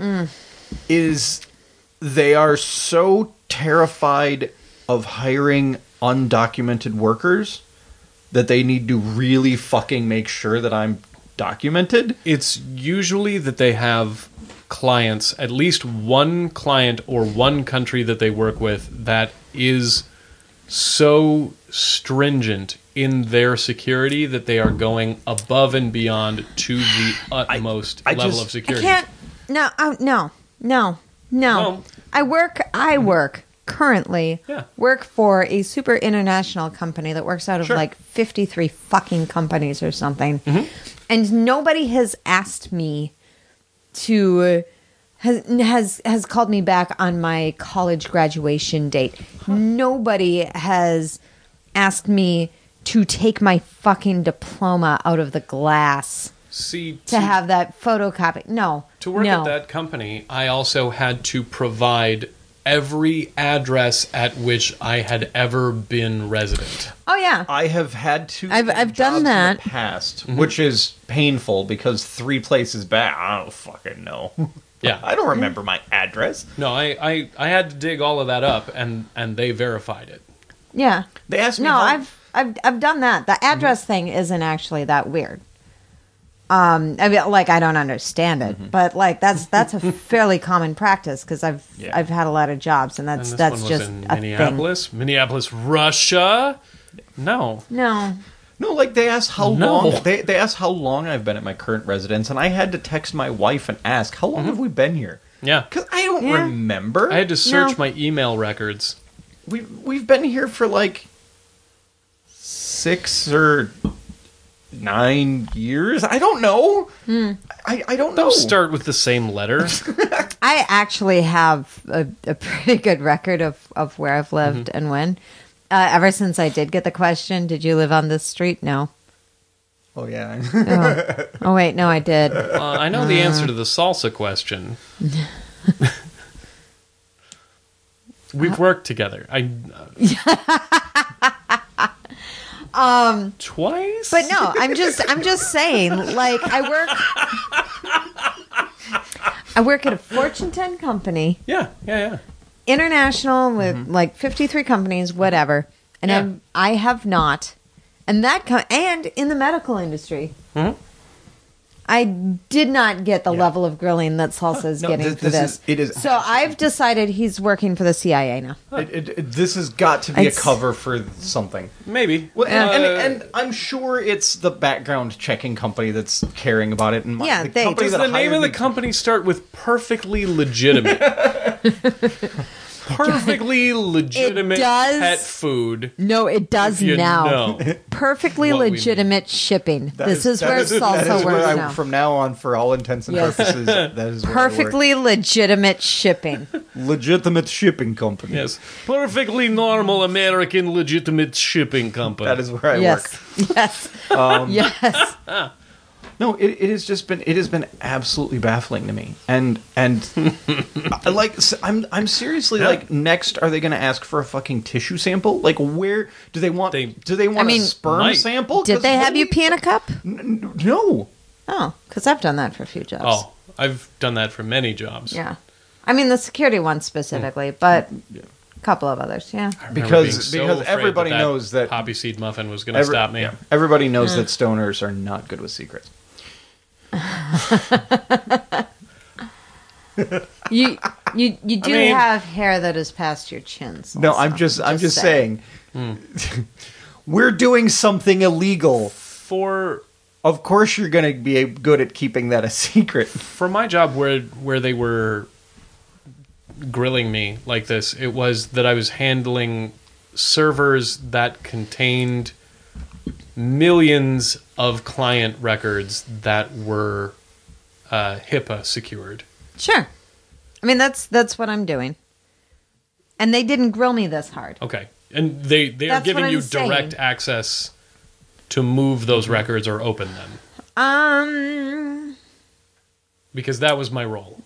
is they are so terrified of hiring undocumented workers that they need to really fucking make sure that I'm documented. It's usually that they have clients, at least one client or one country that they work with that is so stringent in their security that they are going above and beyond to the utmost I level just- of I security. can't. No. Oh, no. Well- I work currently. Yeah. Work for a super international company that works out of Sure. like 53 fucking companies or something, Mm-hmm. and nobody has asked me to. Has called me back on my college graduation date. Nobody has asked me to take my fucking diploma out of the glass See, to have that photocopy. No. to work no. at that company, I also had to provide every address at which I had ever been resident. Oh yeah. I have had to. I've get done jobs that. in the past, which is painful because 3 places back, I don't fucking know. Yeah. I don't remember my address. No, I had to dig all of that up, and they verified it. Yeah. They asked me. No, how- I've done that. The address thing isn't actually that weird. I mean, like I don't understand it, but like that's a fairly common practice because I've had a lot of jobs, and And that's this that's one was just in a thing. Minneapolis, Russia. No, No. No, like they asked how No. long. They asked how long I've been at my current residence, and I had to text my wife and ask how long have we been here? yeah. Because I don't Yeah. remember. I had to search No. my email records. We've been here for like 6 or 9 years. I don't know. I don't know. Those start with the same letter. I actually have a pretty good record of where I've lived and when. Ever since I did get the question, did you live on this street? No. Oh yeah. Oh wait, no, I did. I know the answer to the salsa question. We've worked together. Twice? But no, I'm just saying, like I work at a Fortune 10 company, Yeah. international with like 53 companies, whatever. And Yeah. I have not, and and in the medical industry, I did not get the level of grilling that Salsa is No, getting for this. it is. So I've decided he's working for the CIA now. This has got to be It's- a cover for something. Maybe. Well, Yeah. and I'm sure it's the background checking company that's caring about it. And Yeah, the they- company Does that the name of hired the me- company start with perfectly legitimate? Perfectly legitimate does. pet food. No, it does If you now. know. Perfectly what we legitimate shipping. That This is where that Salsa is where works I- now. From now on, for all intents and Yes. purposes, that is where I work. Perfectly legitimate shipping. Legitimate shipping company. Yes. Perfectly normal American legitimate shipping company. That is where I Yes. work. Yes. Yes. No, it has been absolutely baffling to me, and I'm seriously like, next are they going to ask for a fucking tissue sample? Like, where do they want? Do they want I mean, a sperm might. sample? Did 'Cause they have you holy pee in a cup? No. Oh, because I've done that for a few jobs. Oh, I've done that for many jobs. Yeah. I mean, the security one specifically, but a couple of others, yeah. I remember Because- being so because afraid everybody that knows that- poppy seed muffin was going to stop me. Yeah, everybody knows that stoners are not good with secrets. You do mean- have hair that is past your chin. So No, I'm just saying. We're doing something illegal. For Of course, you're going to be good at keeping that a secret. for my job where they were grilling me like this, it was that I was handling servers that contained millions of client records that were HIPAA secured. Sure. I mean, that's what I'm doing. And they didn't grill me this hard. Okay. And they are That's giving what you I'm saying. direct access to move those records or open them. Because that was my role.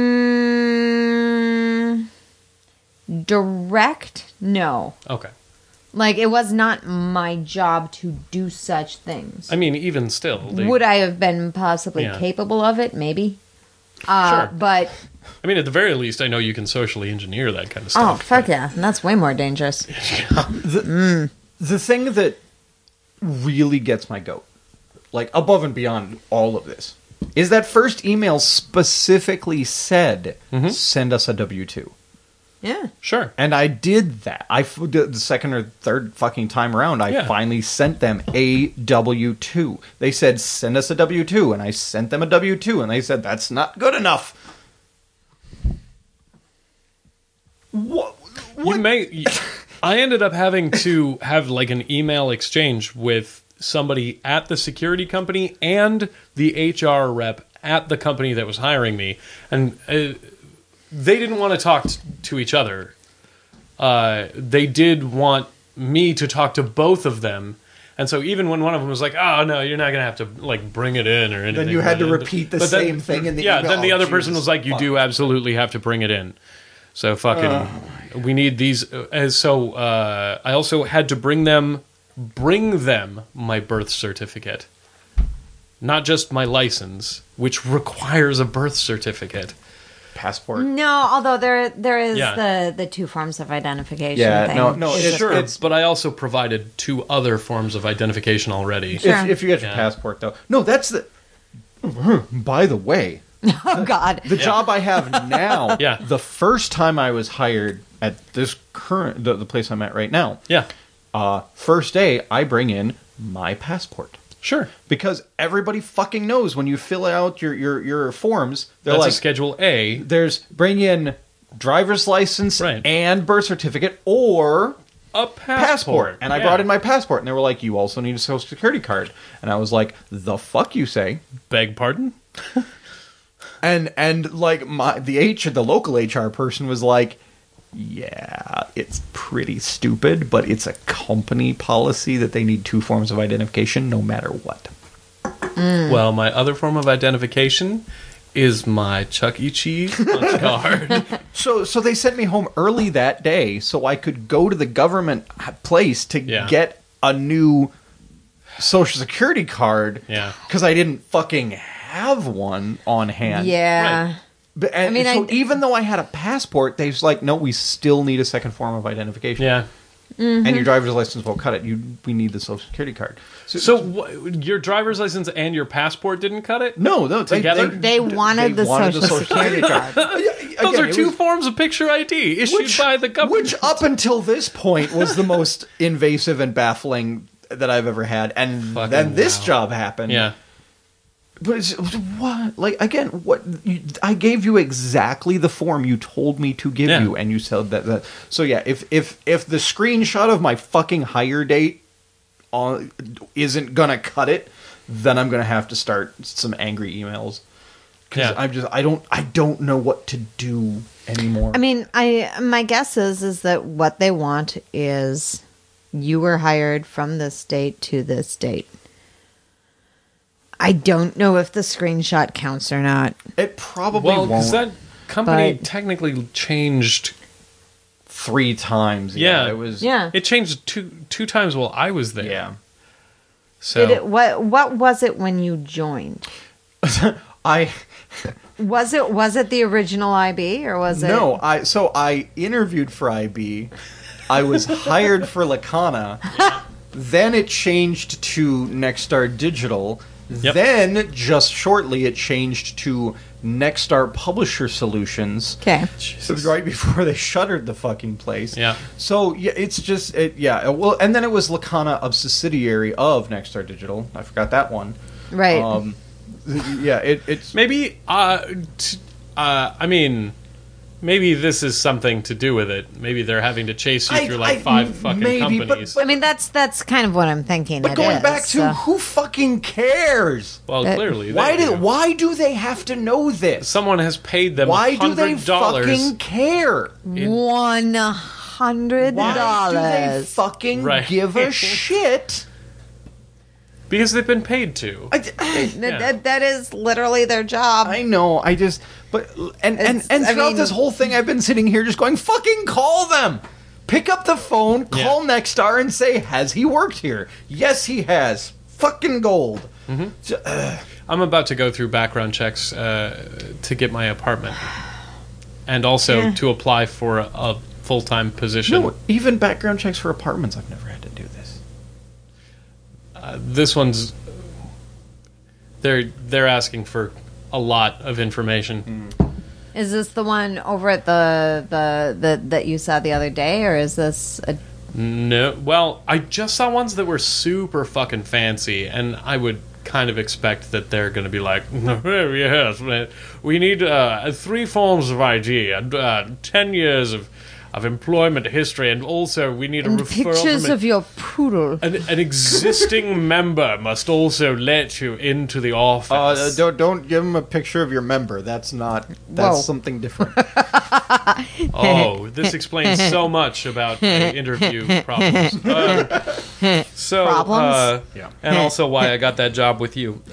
Direct? No. Okay. Like, it was not my job to do such things. I mean, even still. Would I have been possibly Yeah. capable of it? Maybe. Sure. But, I mean, at the very least, I know you can socially engineer that kind of oh, stuff. fuck yeah. And that's way more dangerous. The thing that really gets my goat, like above and beyond all of this, is that first email specifically said, send us a W-2. Yeah. Sure. And I did that. The second or third fucking time around, I finally sent them a W-2. They said, send us a W-2. And I sent them a W-2. And they said, that's not good enough. What? I ended up having to have like an email exchange with somebody at the security company and the HR rep at the company that was hiring me. And they didn't want to talk to each other. They did want me to talk to both of them. And so even when one of them was like, oh, no, you're not going to have to like bring it in or anything. Then you had to repeat the same thing in the email. Yeah, then the Oh, other person Jesus. was like, you do absolutely have to bring it in. So fucking, we need these. So I also had to bring them my birth certificate. Not just my license, which requires a birth certificate. Passport. No, although there is Yeah. the two forms of identification Yeah, thing. no, Is it's it- sure. But I also provided 2 other forms of identification already. Sure. If you get your Yeah. passport, though. No, that's the... By the way, Oh, God. the job I have now, Yeah. the first time I was hired at this current... the place I'm at right now, Yeah, first day, I bring in my passport. sure. Because everybody fucking knows when you fill out your forms, they're That's like, a Schedule A. there's bring in driver's license Right. and birth certificate or A passport. And I Yeah. brought in my passport, and they were like, you also need a social security card. And I was like, the fuck you say? Beg pardon? And like the local HR person was like, yeah, it's pretty stupid, but it's a company policy that they need 2 forms of identification no matter what. Well, my other form of identification is my Chuck E. Cheese punch card. So they sent me home early that day so I could go to the government place to Yeah. get a new social security card. Yeah. Because I didn't fucking have one on hand. Yeah. Right. But, and I mean, so even though I had a passport, they was like, no, we still need a second form of identification. Yeah. And your driver's license won't cut it. We need the social security card. So your driver's license and your passport didn't cut it? No, Together? They wanted the social security card. Those are 2 forms of picture ID issued by the government. Which, up until this point, was the most invasive and baffling that I've ever had. And Fucking then this wow. job happened. Yeah. But it's, what? Like, again, what? I gave you exactly the form you told me to give Yeah. you, and you said that. So, yeah, if the screenshot of my fucking hire date isn't gonna cut it, then I'm gonna have to start some angry emails. Because Yeah. I don't know what to do anymore. I mean, my guess is that what they want is you were hired from this date to this date. I don't know if the screenshot counts or not. It probably Well, because won't. that company But- technically changed. 3 times. Yeah. It was. Yeah. It changed two times while I was there. Yeah. So What was it when you joined? I Was it the original IB or was it? no. I interviewed for IB. I was hired for Lacana. Then it changed to Nexstar Digital. Yep. Then just shortly it changed to Nexstar Publisher Solutions. Okay. So right before they shuttered the fucking place. Yeah. So yeah, it's just well, and then it was Lacana, a subsidiary of Nexstar Digital. I forgot that one. Right. Yeah, it's maybe I mean, maybe this is something to do with it. Maybe they're having to chase you through like 5 fucking maybe, but- companies. I mean, that's kind of what I'm thinking. But it going is, back to so. who fucking cares? Well, clearly, Why do they have to know this? someone has paid them Why do they $100? fucking care? $100. Why do they fucking Right. give a shit? Because they've been paid to. That is literally their job. I know. I just, but and throughout this whole thing, I've been sitting here just going, "Fucking call them! Pick up the phone, call Nexstar, and say, has he worked here? Yes, he has. Fucking gold." I'm about to go through background checks to get my apartment, and also to apply for a full-time position. No, even background checks for apartments, I've never had to do this. This one's they're asking for a lot of information. Is this the one over at the that you saw the other day, or is this a... No, well, I just saw ones that were super fucking fancy, and I would kind of expect that they're going to be like, yes, we need 3 forms of ID and 10 years of employment history, and also we need a referral pictures from of your poodle. An existing member must also let you into the office. Don't give him a picture of your member. That's something different. Oh, this explains so much about interview problems. Problems? And also why I got that job with you.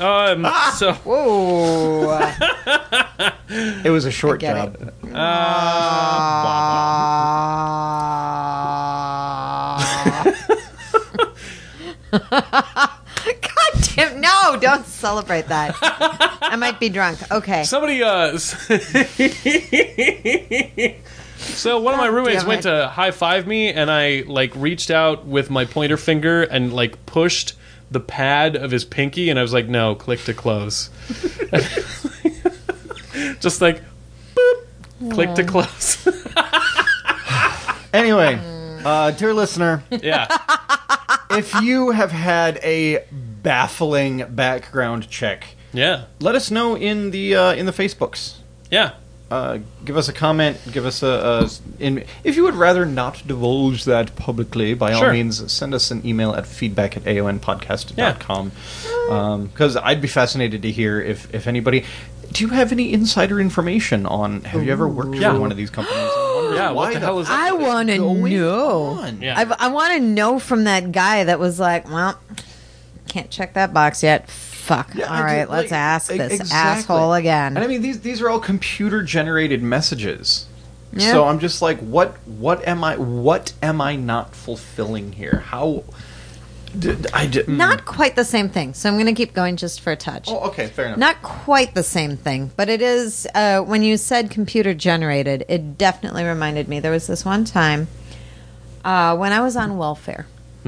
Whoa. It was a short get job. God damn, no, don't celebrate that. I might be drunk. Okay. Somebody, so one of my roommates went to high-five me, and I, reached out with my pointer finger and, pushed the pad of his pinky, and I was like, no, click to close. Just boop, click to close. Anyway, dear listener, if you have had a baffling background check, let us know in the Facebooks. Yeah. Give us a comment. Give us if you would rather not divulge that publicly, by all means, send us an email at feedback@aonpodcast.com. Because I'd be fascinated to hear if anybody. Do you have any insider information on? Have you ever worked for one of these companies? What the hell is that? I want to know. Yeah. I want to know from that guy that was like, well, can't check that box yet. Fuck. Yeah, all right, let's ask this asshole again. And I mean, these are all computer generated messages. Yeah. So I'm just like, what am I not fulfilling here? How? Not quite the same thing. So I'm going to keep going just for a touch. Oh, okay, fair enough. Not quite the same thing, but it is. When you said computer generated, it definitely reminded me. There was this one time when I was on welfare.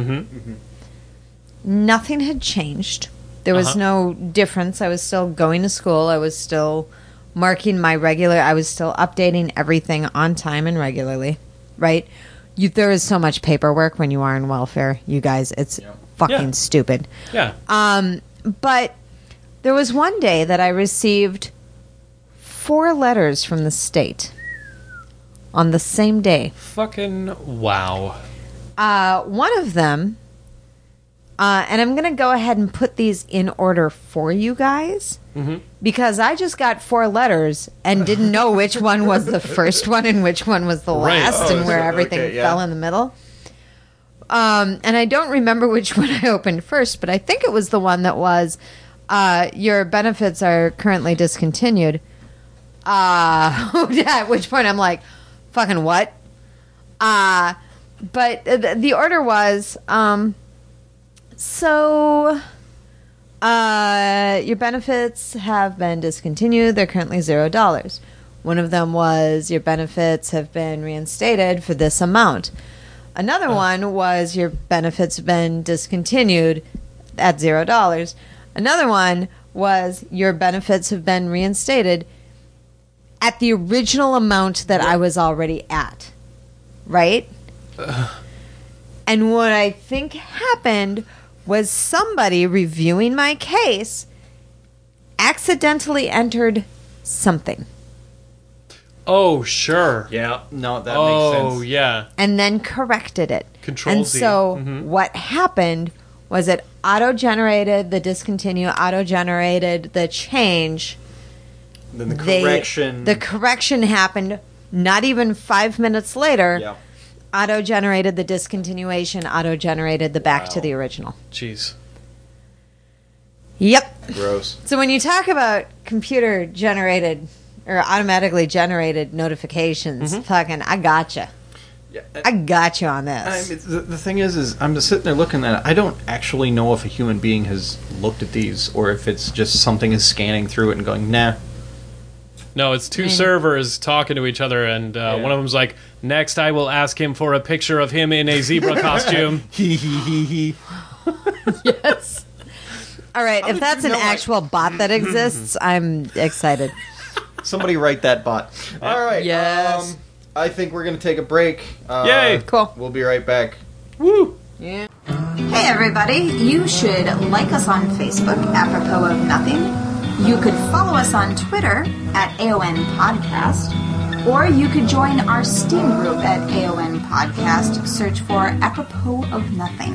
Nothing had changed. There was no difference. I was still going to school. I was still marking my regular. I was still updating everything on time and regularly. Right? There is so much paperwork when you are in welfare, you guys. It's fucking stupid. Yeah. But there was one day that I received 4 letters from the state on the same day. Fucking wow. One of them, and I'm going to go ahead and put these in order for you guys. Because I just got 4 letters and didn't know which one was the first one and which one was the last and where everything fell in the middle. And I don't remember which one I opened first, but I think it was the one that was, your benefits are currently discontinued. At which point I'm like, fucking what? But the order was, your benefits have been discontinued. They're currently $0. One of them was your benefits have been reinstated for this amount. Another one was your benefits have been discontinued at $0. Another one was your benefits have been reinstated at the original amount that I was already at. Right? And what I think happened was somebody reviewing my case accidentally entered something. Oh, sure. Yeah, no, that makes sense. Oh, sense. yeah. And then corrected it. Control and Z. so what happened was it auto-generated the discontinue, auto-generated the change. Then the correction. The correction happened not even 5 minutes later. Yeah. Auto-generated the discontinuation, auto-generated the back to the original. Jeez. Yep. Gross. So when you talk about computer generated or automatically generated notifications, fucking, I gotcha. Yeah. I got you on this. The thing is I'm just sitting there looking at it. I don't actually know if a human being has looked at these or if it's just something is scanning through it and going, nah. No, it's two servers talking to each other, and one of them's like, next I will ask him for a picture of him in a zebra costume. He. Yes. All right, if that's an actual bot that exists, I'm excited. Somebody write that bot. All right. Yes. I think we're going to take a break. Yay. Cool. We'll be right back. Woo! Yeah. Hey everybody, you should like us on Facebook, apropos of nothing. You could follow us on Twitter at AON Podcast, or you could join our Steam group at AON Podcast. Search for apropos of nothing.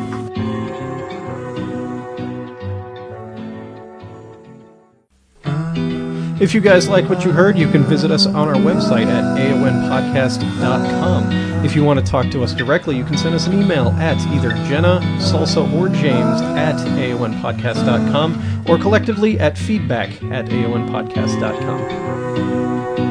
If you guys like what you heard, you can visit us on our website at aonpodcast.com. If you want to talk to us directly, you can send us an email at either Jenna, Salsa, or James at aonpodcast.com, or collectively at feedback at aonpodcast.com.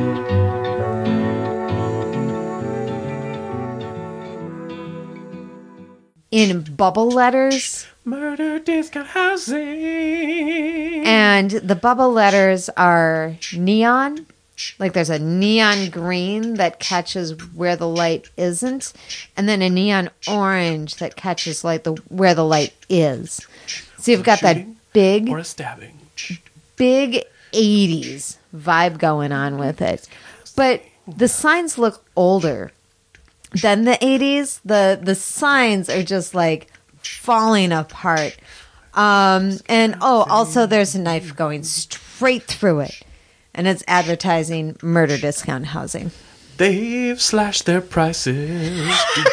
In bubble letters, Murder discount housing. and the bubble letters are neon. Like there's a neon green that catches where the light isn't, and then a neon orange that catches where the light is. So you've got that big, Or a stabbing. big 80s vibe going on with it. But the signs look older than the 80s. The signs are just like falling apart. And also there's a knife going straight through it. And it's advertising murder discount housing. They've slashed their prices.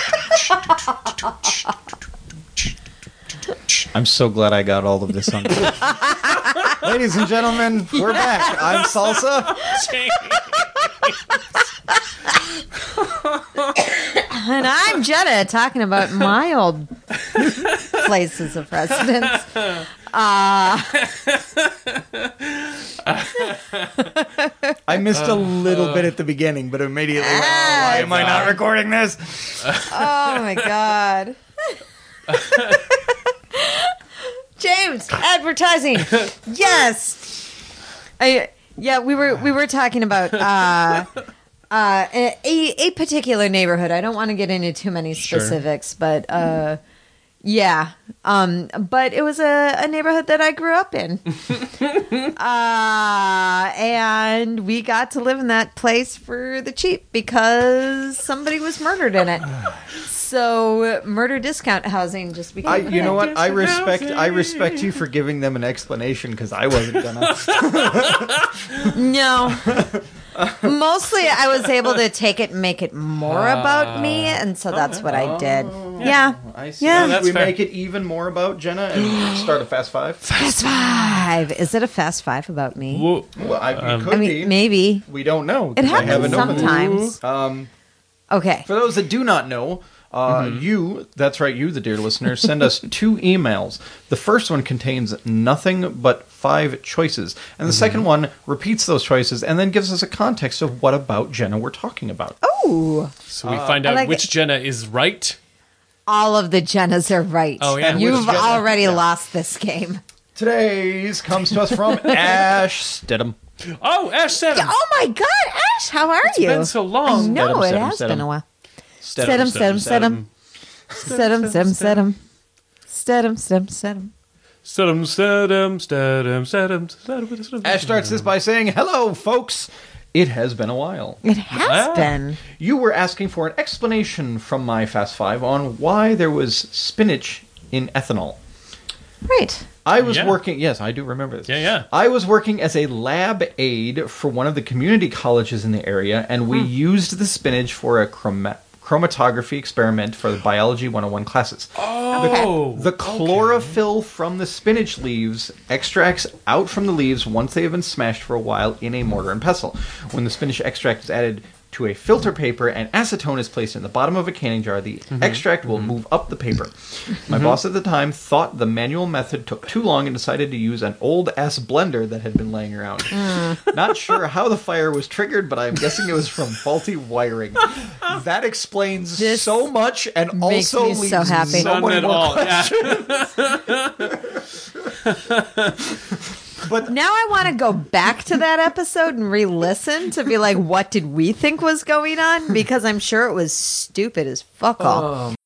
I'm so glad I got all of this on tape. Ladies and gentlemen, we're back. I'm Salsa. And I'm Jenna talking about my old places of residence. I missed a little bit at the beginning, but immediately went, why am I not recording this? Oh my God. James, advertising. Yes. We were talking about a particular neighborhood. I don't want to get into too many specifics, but but it was a neighborhood that I grew up in. And we got to live in that place for the cheap because somebody was murdered in it. So murder discount housing just became You know what? I respect you for giving them an explanation because I wasn't gonna. No. Mostly I was able to take it and make it more about me, and so that's what I did. Yeah. I see. Yeah. That's we fair. make it even more about Jenna and start a Fast Five? Fast Five. Is it a Fast Five about me? Whoa. Well, it could I mean, be. maybe. We don't know. It 'cause I haven't happens opened it. sometimes. Okay. For those that do not know, that's right, you, the dear listener, send us 2 emails. The first one contains nothing but 5 choices. And the second one repeats those choices and then gives us a context of what about Jenna we're talking about. Ooh. So we find out like which it. Jenna is right. All of the Jennas are right. Oh, yeah. You've Jenna? already lost this game. Today's comes to us from Ash Stidham. Oh, Ash said him. Oh my God, Ash, how are you? Been so long. I know, Set it him, has set been him. a while. Stidham. Set him. Set him. Ash starts this by saying, hello, folks. It has been a while. It has been. You were asking for an explanation from my Fast Five on why there was spinach in ethanol. Right. I was Yeah. working... Yes, I do remember this. Yeah. I was working as a lab aide for one of the community colleges in the area, and we used the spinach for a chromatography experiment for the Biology 101 classes. Oh. The chlorophyll from the spinach leaves extracts out from the leaves once they have been smashed for a while in a mortar and pestle. When the spinach extract is added to a filter paper and acetone is placed in the bottom of a canning jar, the extract will move up the paper. My boss at the time thought the manual method took too long and decided to use an old-ass blender that had been laying around. Not sure how the fire was triggered, but I'm guessing it was from faulty wiring. That explains This so much and makes also me leaves so happy. so None many at more all. questions. But Now I want to go back to that episode and re-listen to be like, what did we think was going on? Because I'm sure it was stupid as fuck all.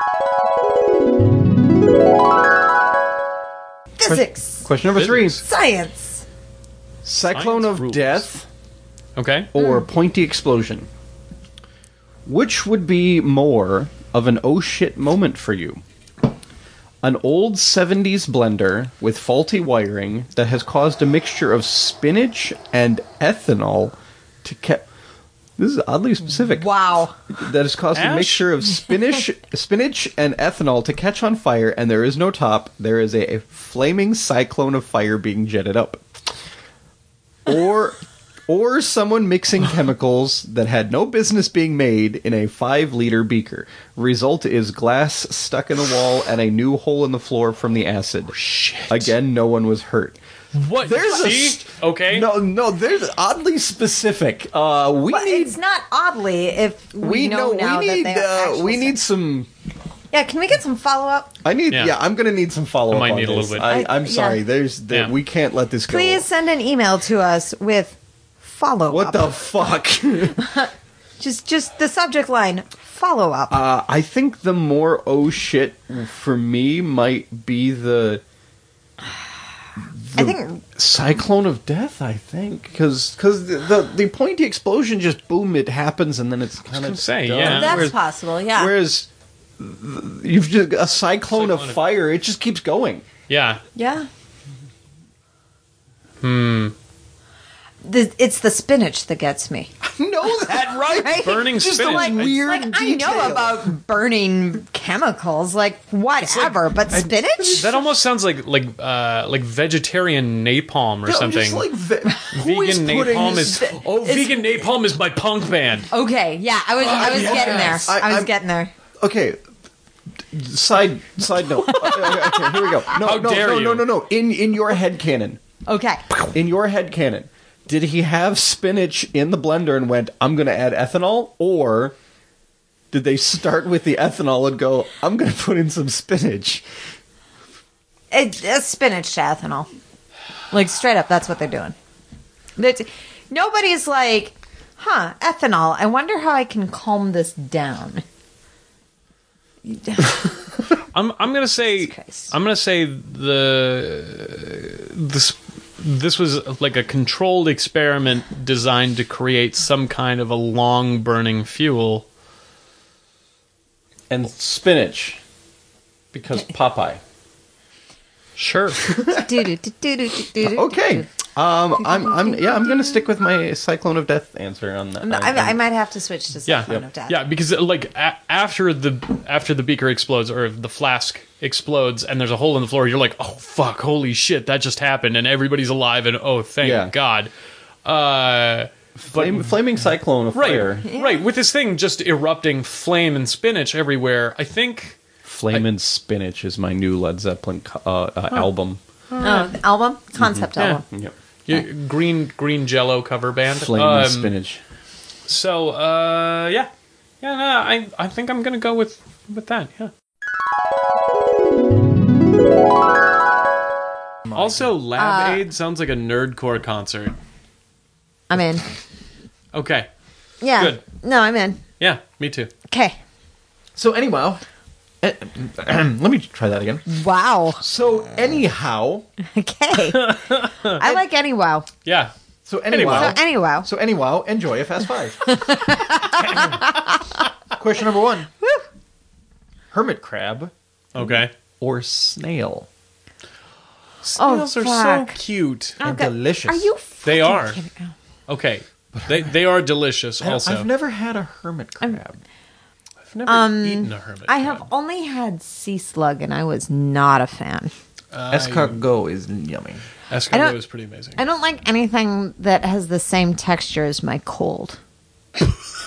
Physics, question number 3. science. Cyclone Science of rules. Death Okay. or pointy explosion? Which would be more of an oh shit moment for you? An old 70s blender with faulty wiring that has caused a mixture of spinach and ethanol to This is oddly specific. Wow. That has caused a Ash? mixture of spinach and ethanol to catch on fire, and there is no top. There is a flaming cyclone of fire being jetted up. Or someone mixing chemicals that had no business being made in a 5-liter beaker. Result is glass stuck in the wall and a new hole in the floor from the acid. Shit. Again, no one was hurt. What? There's See? Okay. No, there's oddly specific. We But need it's not oddly if we know now that they are actual we need some. Yeah, can we get some follow-up? Yeah. I'm gonna need some follow up. I might on need a this. little bit. I'm yeah. sorry. Yeah. We can't let this go. Please send an email to us with follow-up. What the fuck? Just the subject line, follow-up. I think the more oh shit for me might be the I think cyclone of death. I think because the pointy explosion just boom, it happens and then it's kind of say, yeah. that's possible, yeah. Whereas you've just a cyclone of Cyclone of- fire, it just keeps going. Yeah. Yeah. It's the spinach that gets me. Know that, right? Right? Burning Just spinach. a I- weird Like, I detail. know about burning chemicals, like, whatever, but spinach? That almost sounds like vegetarian napalm or No, something. just like who is Vegan putting napalm is vegan napalm is my punk band. Okay, yeah, I was yes. getting there. I was I'm- getting there. okay. Side note. Okay, here we go. How dare you. No. In your head canon. Okay. In your head canon, did he have spinach in the blender and went, I'm going to add ethanol? Or did they start with the ethanol and go, I'm going to put in some spinach? It's spinach to ethanol. Like, straight up, that's what they're doing. Nobody's like, ethanol, I wonder how I can calm this down. I'm gonna say Christ. this was like a controlled experiment designed to create some kind of a long burning fuel. And spinach. Because Popeye. Sure. Okay. I'm going to stick with my Cyclone of Death answer on that. I might have to switch to Yeah, Cyclone of Death. yeah, because like after the beaker explodes or the flask explodes and there's a hole in the floor, you're like, oh fuck, holy shit, that just happened, and everybody's alive, and oh thank Yeah. God. Flaming cyclone of fire. Right, with this thing just erupting flame and spinach everywhere. I think Flamin' Spinach is my new Led Zeppelin album. Oh, the album? Concept album. Yep. green Jello cover band. Flamin' Spinach. So yeah, no, I think I'm gonna go with that. Yeah. Also, Lab Aid sounds like a nerdcore concert. I'm in. Okay. Yeah. Good. No, I'm in. Yeah, me too. Okay. So anyhow, let me try that again. Wow. So anyhow, Okay. I like any wow. Yeah. so anyhow, So anyhow. enjoy a Fast Five. Question number 1: hermit crab Okay. or snail? Snails are so fuck. cute. And delicious. Are you They fucking are. kidding? Oh. Okay. They are delicious also. I've never had a hermit crab. I've never eaten a hermit I crab. have only had sea slug, and I was not a fan. Escargot is yummy. I Escargot don't- is pretty amazing. I don't like anything that has the same texture as my cold.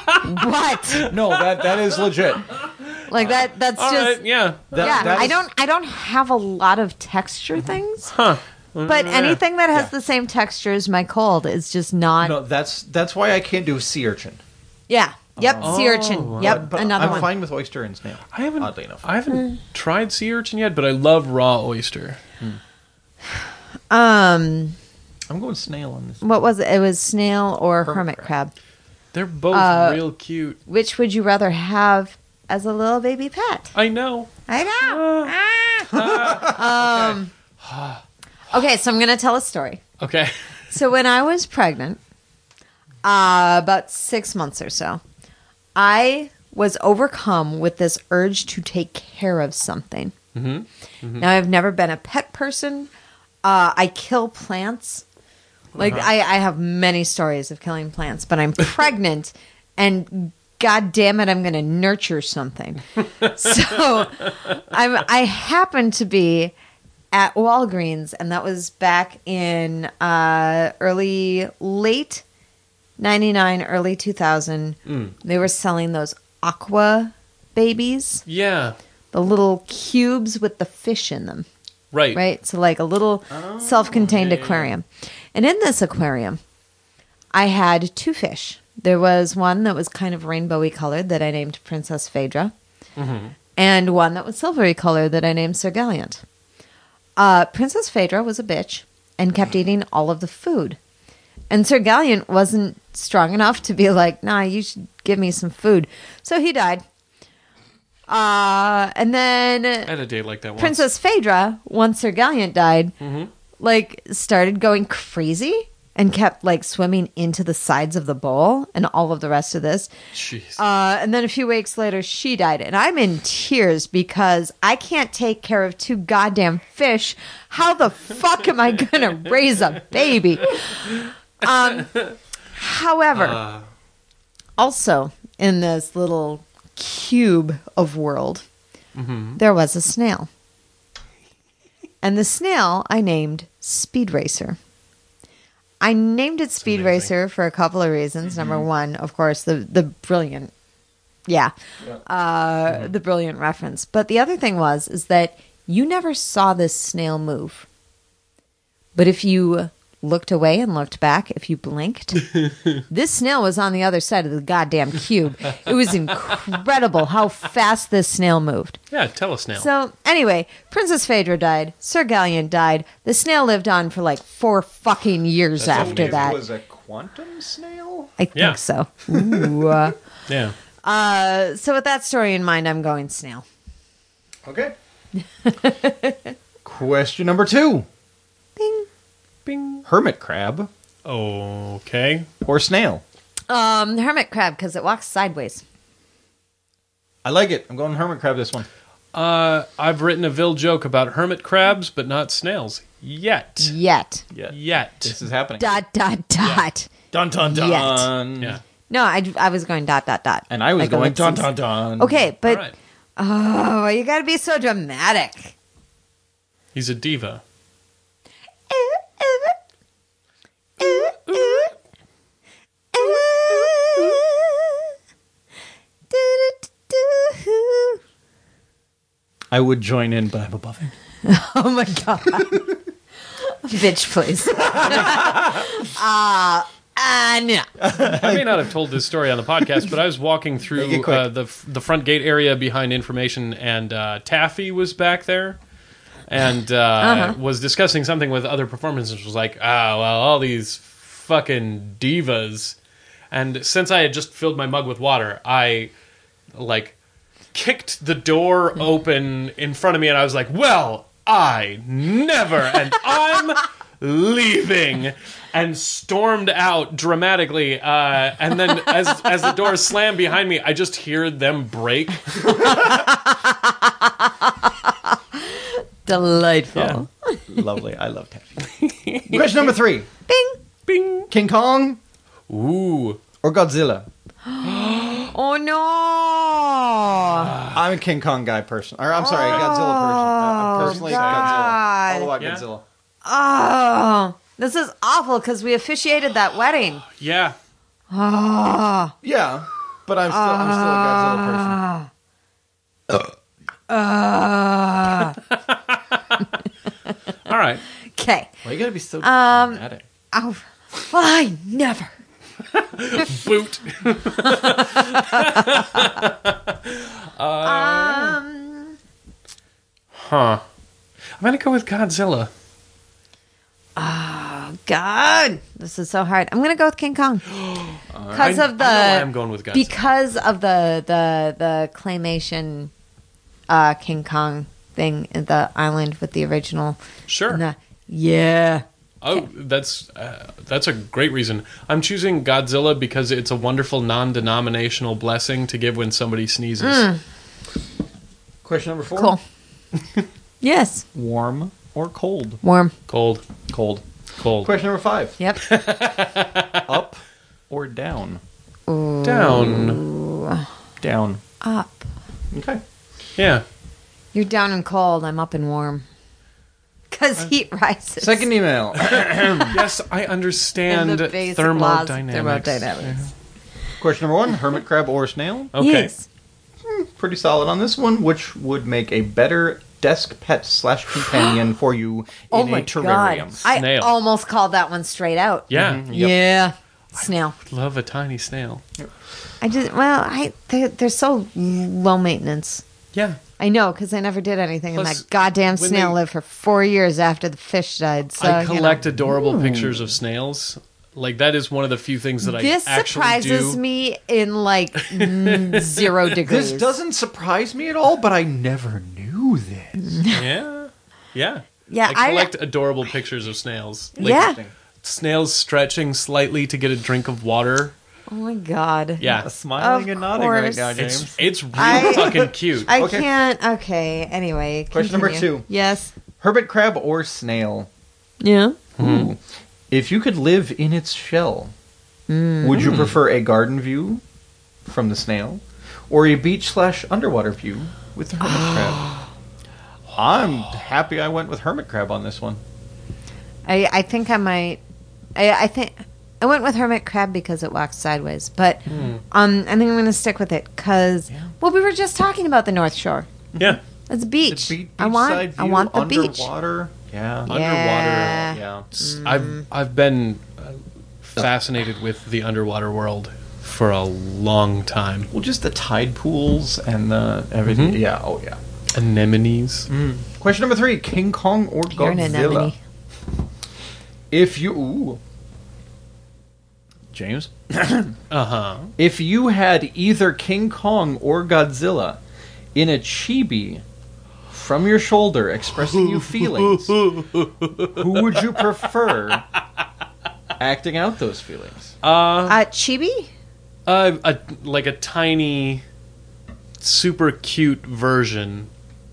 What? No, that is legit. Like that's All just right, yeah. That is- I don't have a lot of texture things. Huh. But anything that has the same texture as my cold is just not. No, that's why I can't do sea urchin. Yeah. Yep. Sea urchin. Yep. But Another I'm one. fine with oyster and snail. Oddly enough. I haven't tried sea urchin yet, but I love raw oyster. I'm going snail on this. What was it? It was snail or hermit crab. They're both real cute. Which would you rather have as a little baby pet? I know. I know. Okay, so I'm going to tell a story. Okay. So when I was pregnant, about 6 months or so, I was overcome with this urge to take care of something. Now, I've never been a pet person. I kill plants. Like, I have many stories of killing plants, but I'm pregnant, and God damn it, I'm going to nurture something. So I happened to be at Walgreens, and that was back in late 99, early 2000. They were selling those aqua babies, Yeah. the little cubes with the fish in them. Right. Right? So like a little self-contained aquarium. And in this aquarium, I had 2 fish. There was one that was kind of rainbowy colored that I named Princess Phaedra. And one that was silvery colored that I named Sir Galliant. Princess Phaedra was a bitch and kept eating all of the food. And Sir Galliant wasn't strong enough to be like, nah, you should give me some food. So he died. And then I had a date like that once. Princess Phaedra, once Sir Galliant died, like started going crazy and kept like swimming into the sides of the bowl and all of the rest of this. Jeez. And then a few weeks later, she died. And I'm in tears because I can't take care of 2 goddamn fish. How the fuck am I going to raise a baby? However, also in this little cube of world, there was a snail. And the snail I named Speed Racer. I named it Speed Racer for a couple of reasons. Number one, of course, the brilliant, the brilliant reference. But the other thing is that you never saw this snail move. But if you looked away and looked back, if you blinked, this snail was on the other side of the goddamn cube. It was incredible how fast this snail moved. Yeah, tell us now. So, anyway, Princess Phaedra died. Sir Galliant died. The snail lived on for like 4 fucking years after It that. was a quantum snail? I think Yeah. so. Ooh. Yeah. So, with that story in mind, I'm going snail. Okay. Question number 2. Bing. Bing. Hermit crab Okay. or snail? Hermit crab, because it walks sideways. I like it. I'm going hermit crab this one. I've written a Vil joke about hermit crabs, but not snails. Yet. Yet. Yet. This is happening. Dot, dot, dot. Dun dun dun. Yeah. No, I was going dot, dot, dot. And I was Like going dun ellipses. dun dun. Okay, but All right. oh, you got to be so dramatic. He's a diva. I would join in, but I'm above it. Oh my god. Bitch, please. No. I may not have told this story on the podcast, but I was walking through Make it quick. the front gate area behind information, and Taffy was back there and was discussing something with other performers, and was like, well, all these fucking divas. And since I had just filled my mug with water, I, kicked the door open in front of me, and I was like, well, I never, and I'm leaving, and stormed out dramatically. And then as the door slammed behind me, I just hear them break. Delightful. Lovely. I love Taffy. Question number 3. Bing. Bing. King Kong Ooh. or Godzilla? Oh no. I'm a King Kong guy person. Or I'm sorry, Godzilla person. Personally, God. Godzilla. All about Yeah. Godzilla. Oh, this is awful because we officiated that wedding. Yeah. Oh, Yeah. But I'm still a Godzilla person. All right. Okay. Why you gotta be so dramatic? Oh, well, I never. Boot. Huh. I'm gonna go with Godzilla. God, this is so hard. I'm gonna go with King Kong because of the. I know why I'm going with Godzilla. Because of the claymation King Kong thing in the island with the original. Sure. and yeah. Oh, that's a great reason. I'm choosing Godzilla because it's a wonderful non-denominational blessing to give when somebody sneezes. Question number 4. Cool. Yes. Warm or cold? Warm. Cold. Cold. Cold. Question number 5. Yep. Up or down? Down. Down. Up. Okay. Yeah. You're down and cold. I'm up and warm. Because heat rises. Second email. Yes, I And understand the basic laws of thermodynamics. thermodynamics. Question number 1. Hermit crab or snail? Okay. Yes. Pretty solid on this one. Which would make a better desk pet / companion for you in a terrarium? Snail. I almost called that one straight out. Yeah. Mhm. Yep. Yeah. Snail. Love a tiny snail. They're so low maintenance. Yeah. I know, because I never did anything, and Plus, that goddamn when snail they- lived for 4 years after the fish died. So, I collect adorable pictures of snails. Like, that is one of the few things that This I actually surprises do. me in like 0 degrees. This doesn't surprise me at all, but I never knew this. Yeah. Yeah. Yeah, I collect adorable pictures of snails. Like, Yeah. snails stretching slightly to get a drink of water. Oh my god. Yeah. Smiling Of and nodding right course. now, James. It's real I- fucking cute. I Okay. can't. Okay. Anyway. Question number continue. 2. Yes. Hermit crab or snail? Yeah. Ooh. If you could live in its shell, would you prefer a garden view from the snail or a beach / underwater view with the hermit crab? I'm happy I went with hermit crab on this one. I think I might. I think I went with hermit crab because it walks sideways, but I think I'm going to stick with it because well, we were just talking about the North Shore. Yeah. It's a beach. The I want. beachside view, I want the beach. underwater. Yeah. Underwater. Yeah. I've been fascinated with the underwater world for a long time. Well, just the tide pools and the everything. Mhm. Yeah. Oh, yeah. Anemones. Question number 3: King Kong or You're an Godzilla? anemone. If you, James, Uh-huh. if you had either King Kong or Godzilla in a chibi from your shoulder expressing you feelings, who would you prefer acting out those feelings? Chibi? Like a tiny, super cute version.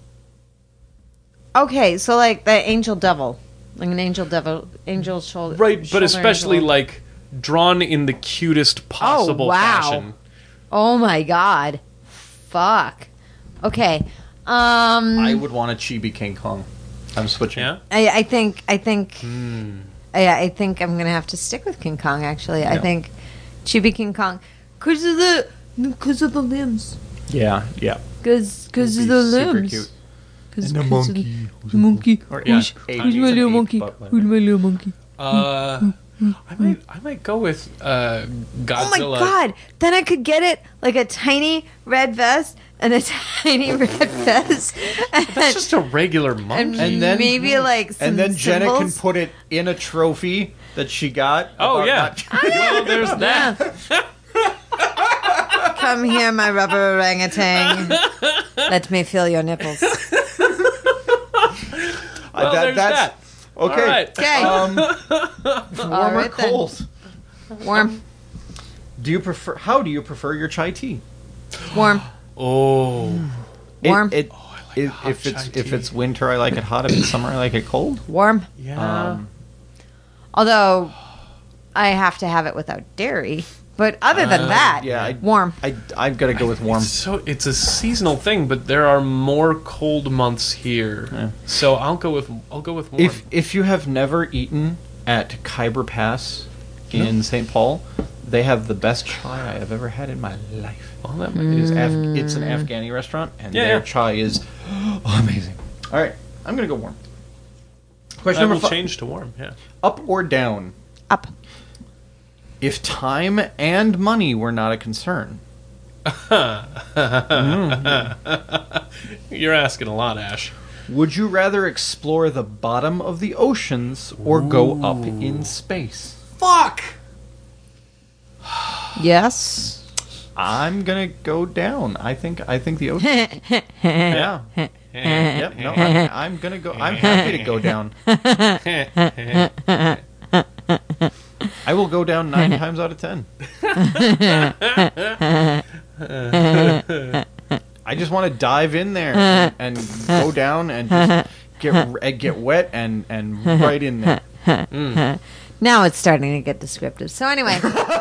Okay, so like the angel devil. Like an angel shoulder. Right, but shoulder especially angel. like drawn in the cutest possible wow. fashion. Oh my god. Fuck. Okay. I would want a chibi King Kong. I'm switching. Yeah? I think I think I'm gonna have to stick with King Kong. Actually, I Yeah. think Chibi King Kong because of the limbs. Yeah. Yeah. Because It'd of be the super limbs. cute. And the monkey. The monkey. Or, yeah, Who's eight- my it's an little eight monkey? butt limit. Who's my little monkey? I might go with Godzilla. Oh my god! Then I could get it like a tiny red vest and a tiny red vest. That's just a regular monkey. And then maybe like some and then Jenna can symbols. put it in a trophy that she got. Oh, about yeah. not- Well, there's that. Come here, my rubber orangutan. Let me feel your nipples. Well, there's that. Okay. All right. Okay. Warm or right then. cold? Warm. How do you prefer your chai tea? Warm. Oh. Warm. If chai it's winter, I like it hot. If it's summer, I like it cold. Warm. Yeah. Although I have to have it without dairy. But other than that, yeah, warm. I've got to go with warm. It's a seasonal thing, but there are more cold months here. Yeah. So I'll go with warm. If you have never eaten at Khyber Pass in St. Paul, They have the best chai I have ever had in my life. Well, that It's an Afghani restaurant, and their chai is amazing. All right, I'm going to go warm. Question number 5. Change to warm, yeah. Up or down? Up. If time and money were not a concern. You're asking a lot, Ash. Would you rather explore the bottom of the oceans or go up in space? Fuck! Yes. I'm gonna go down. I think the ocean. Yeah. Yep. No, I'm gonna go. I'm happy to go down. I will go down 9 times out of 10. I just want to dive in there and go down and just get wet and right in there. Now it's starting to get descriptive. So anyway,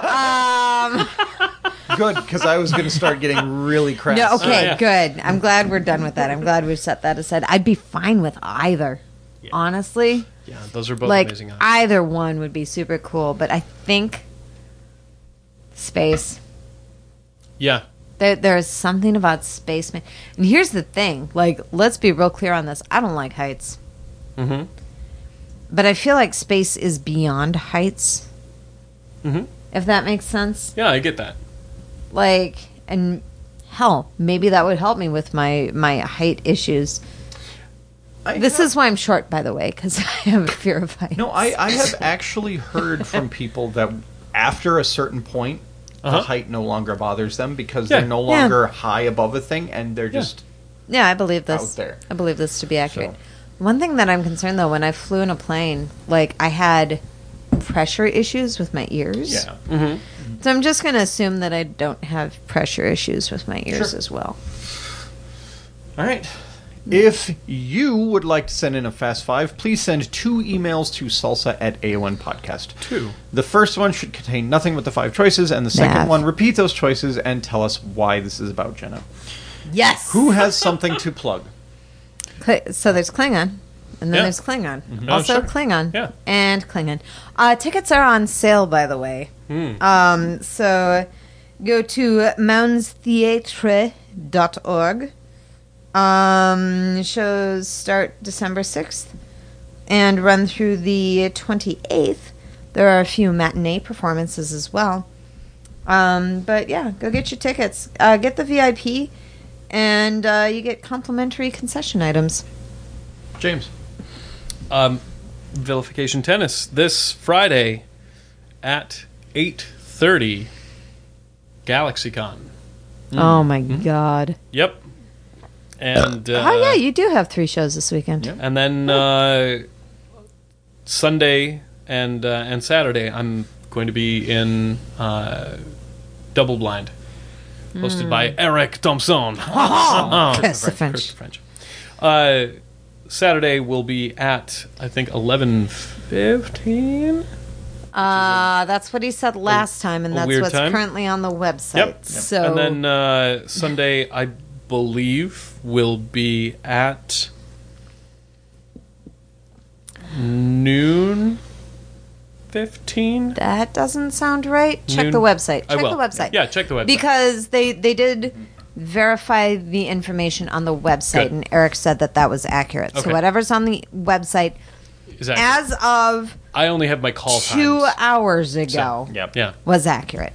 Good, because I was going to start getting really crass. no, okay, good. I'm glad we're done with that. I'm glad we've set that aside. I'd be fine with either. Yeah. Honestly, Yeah, those are both like amazing options. either one would be super cool. But I think space. Yeah. There's something about space, man. And here's the thing. Like, let's be real clear on this. I don't like heights. Mm-hmm. But I feel like space is beyond heights. Mm-hmm. If that makes sense. Yeah, I get that. Like, and hell, maybe that would help me with my height issues. This is why I'm short, by the way, because I have a fear of heights. No, I have actually heard from people that after a certain point, the height no longer bothers them because they're no longer high above a thing and they're just Yeah, I believe this. out there. I believe this to be accurate. So. One thing that I'm concerned, though, when I flew in a plane, like, I had pressure issues with my ears. Yeah. Mm-hmm. So I'm just going to assume that I don't have pressure issues with my ears Sure. as well. All right. If you would like to send in a Fast Five, please send 2 emails to salsa@aonpodcast. 2. The first one should contain nothing but the 5 choices, and the second Math. one, repeat those choices and tell us why this is about Jenna. Yes! Who has something to plug? So there's Klingon, and then Yeah. there's Klingon. Oh, Also sure. Klingon. Yeah. And Klingon. Tickets are on sale, by the way. So go to moundstheatre.org. Shows start December 6th and run through the 28th. There are a few matinee performances as well. But yeah, go get your tickets. Get the VIP, and you get complimentary concession items. James. Vilification Tennis this Friday at 8:30. GalaxyCon. Oh my God. Yep. And Oh yeah, you do have 3 shows this weekend. Yeah. and then Sunday and Saturday I'm going to be in Double Blind, hosted by Eric Thompson. Curse the French. Curse the French. Saturday will be at I think 11:15. That's what he said last time, and a that's weird what's time. currently on the website. Yep. So And then Sunday, I believe, will be at noon 15. that doesn't sound right. Check Noon. the website. I Check will. the website. Yeah, check the website. Because they did verify the information on the website, Good. and Eric said that was accurate. So Okay. whatever's on the website Is that as of I only have my call 2 times. hours ago Yep. Yeah. was accurate.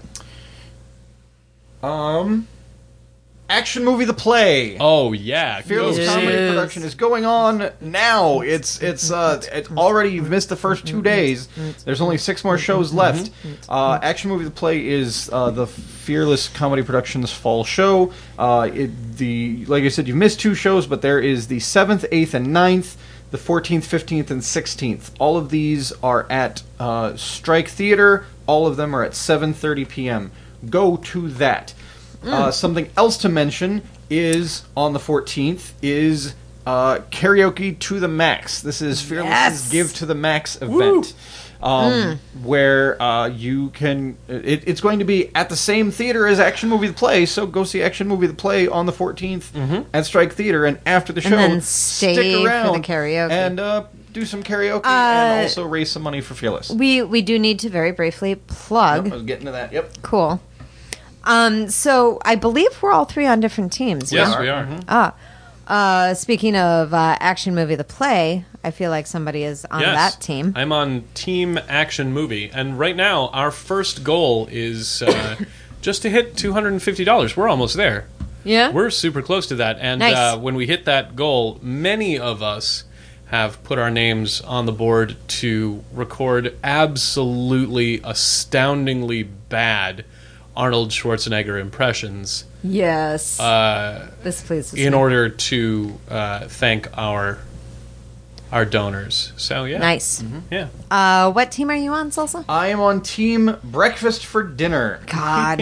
Action Movie The Play. Oh yeah. Fearless Go Comedy see it. Production is going on now. It's already, you've missed the first 2 days. There's only 6 more shows left. Action Movie The Play is the Fearless Comedy Productions fall show. Like I said, you've missed 2 shows, but there is the 7th, 8th, and 9th, the 14th, 15th, and 16th. All of these are at Strike Theater. All of them are at 7:30 p.m. Go to that. Something else to mention is on the 14th is Karaoke to the Max. This is Fearless's Yes! Give to the Max event. where you can. It's going to be at the same theater as Action Movie the Play, so go see Action Movie the Play on the 14th at Strike Theater, and after the show, then stay stick around for the karaoke. and do some karaoke and also raise some money for Fearless. We do need to very briefly plug. Yep, I was getting to that. Yep. Cool. So I believe we're all three on different teams. Yes, yeah? we are. Speaking of Action Movie the Play, I feel like somebody is on Yes. that team. I'm on Team Action Movie, and right now our first goal is just to hit $250. We're almost there. Yeah? We're super close to that, and Nice. when we hit that goal, many of us have put our names on the board to record absolutely astoundingly bad Arnold Schwarzenegger impressions Yes. This pleases in me. order to thank our donors. So yeah, Nice. yeah. What team are you on, Salsa? I am on Team Breakfast for Dinner. God.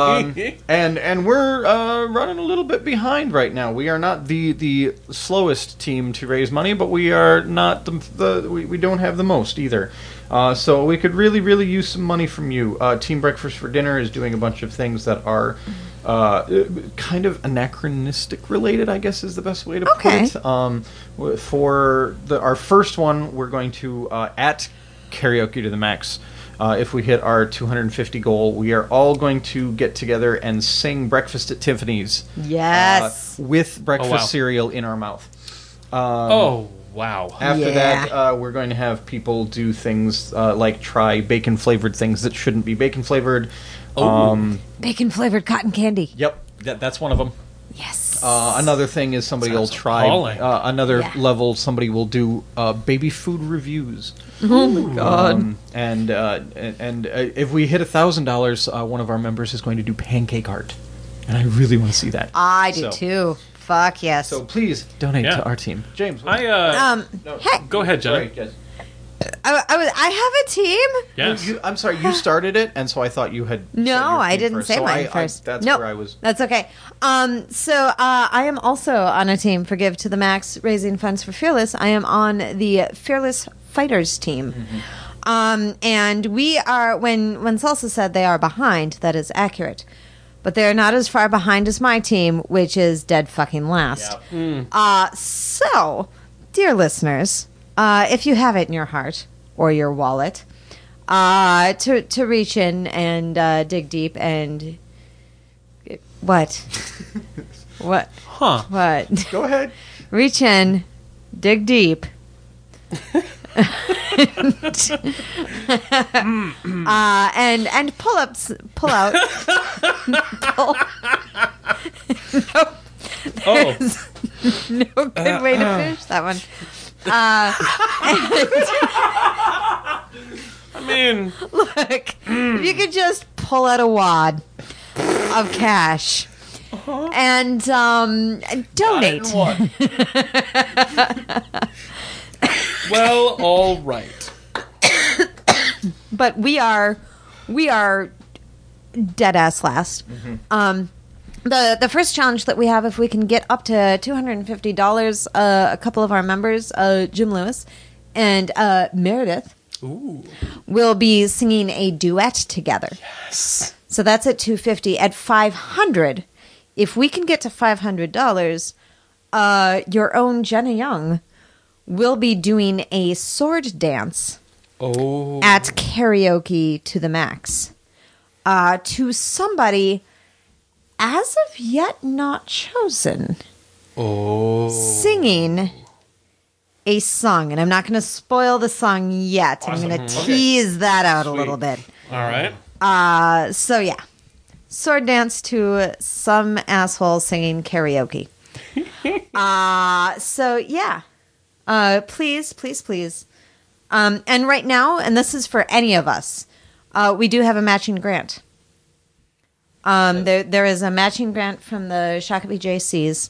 And we're running a little bit behind right now. We are not the slowest team to raise money, but we are not we don't have the most either. So we could really use some money from you. Team Breakfast for Dinner is doing a bunch of things that are kind of anachronistic related, I guess is the best way to put it. For our first one, we're going to at Karaoke to the Max. If we hit our 250 goal, we are all going to get together and sing Breakfast at Tiffany's. Yes. With breakfast Oh, wow. cereal in our mouth. Oh wow. After Yeah. that, we're going to have people do things like try bacon-flavored things that shouldn't be bacon-flavored. Bacon flavored cotton candy. Yep, that's one of them. Yes. Another thing is somebody will Sounds try. appalling. Another Yeah. level, somebody will do baby food reviews. Oh my God. And if we hit $1,000, one of our members is going to do pancake art, and I really want to see that. I do So- too. Fuck yes. So please donate Yeah. to our team, James. I no, hey, go ahead, Jenny. sorry, yes. I have a team. Yes. I'm sorry, you started it, and so I thought you had. said No, your I team didn't first. say So mine first. That's Nope. where I was. That's okay. So I am also on a team for Give to the Max, raising funds for Fearless. I am on the Fearless Fighters team. And we are, when Salsa said they are behind, that is accurate. But they're not as far behind as my team, which is dead fucking last. So, dear listeners, if you have it in your heart or your wallet, to reach in and dig deep and what? What? Huh. What? Go ahead. Reach in, dig deep. And pull out. Nope. Oh. No good way to finish that one. I mean, Look, if you could just pull out a wad of cash and donate. well, all right. But we are dead ass last. The first challenge that we have, if we can get up to $250, a couple of our members, Jim Lewis and Meredith, will be singing a duet together. Yes. So that's at $250. At $500, if we can get to $500, your own Jenna Young will be doing a sword dance Oh. at Karaoke to the Max to somebody as of yet not chosen, Oh. singing a song. And I'm not going to spoil the song yet. I'm going to tease that out a little bit. All right. So yeah, sword dance to some asshole singing karaoke. So yeah, please. And right now, and this is for any of us, we do have a matching grant. There is a matching grant from the Shakopee JCs.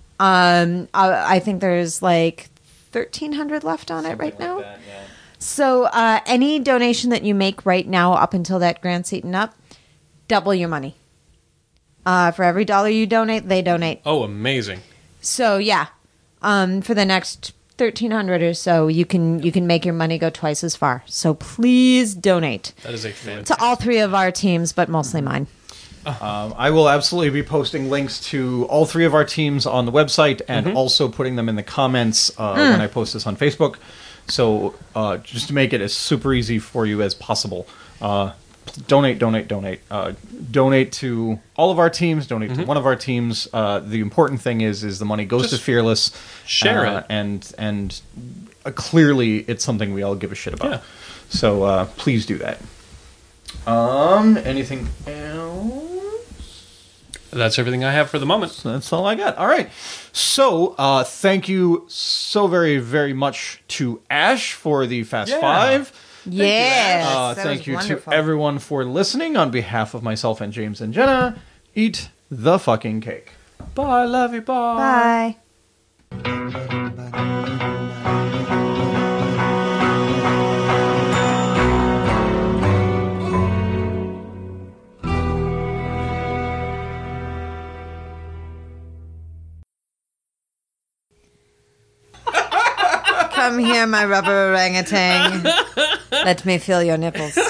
I think there's like 1,300 left on it right now. So any donation that you make right now up until that grant's eaten up, double your money. For every $1 you donate, they donate. Oh, amazing. So yeah, for the next $1,300 or so, you can make your money go twice as far. So please donate That is a fantastic. to all three of our teams, but mostly mine. I will absolutely be posting links to all three of our teams on the website and also putting them in the comments when I post this on Facebook. So just to make it as super easy for you as possible, donate. Donate to all of our teams. Donate to one of our teams. The important thing is the money goes to Fearless. Share it. And clearly it's something we all give a shit about. Yeah. So please do that. Anything else? That's everything I have for the moment. So that's all I got. All right. So thank you so very, very much to Ash for the Fast Five. Yes. Thank you to everyone for listening. On behalf of myself and James and Jenna, eat the fucking cake. Bye. Love you. Bye. Bye. Come here, my rubber orangutan. Let me feel your nipples.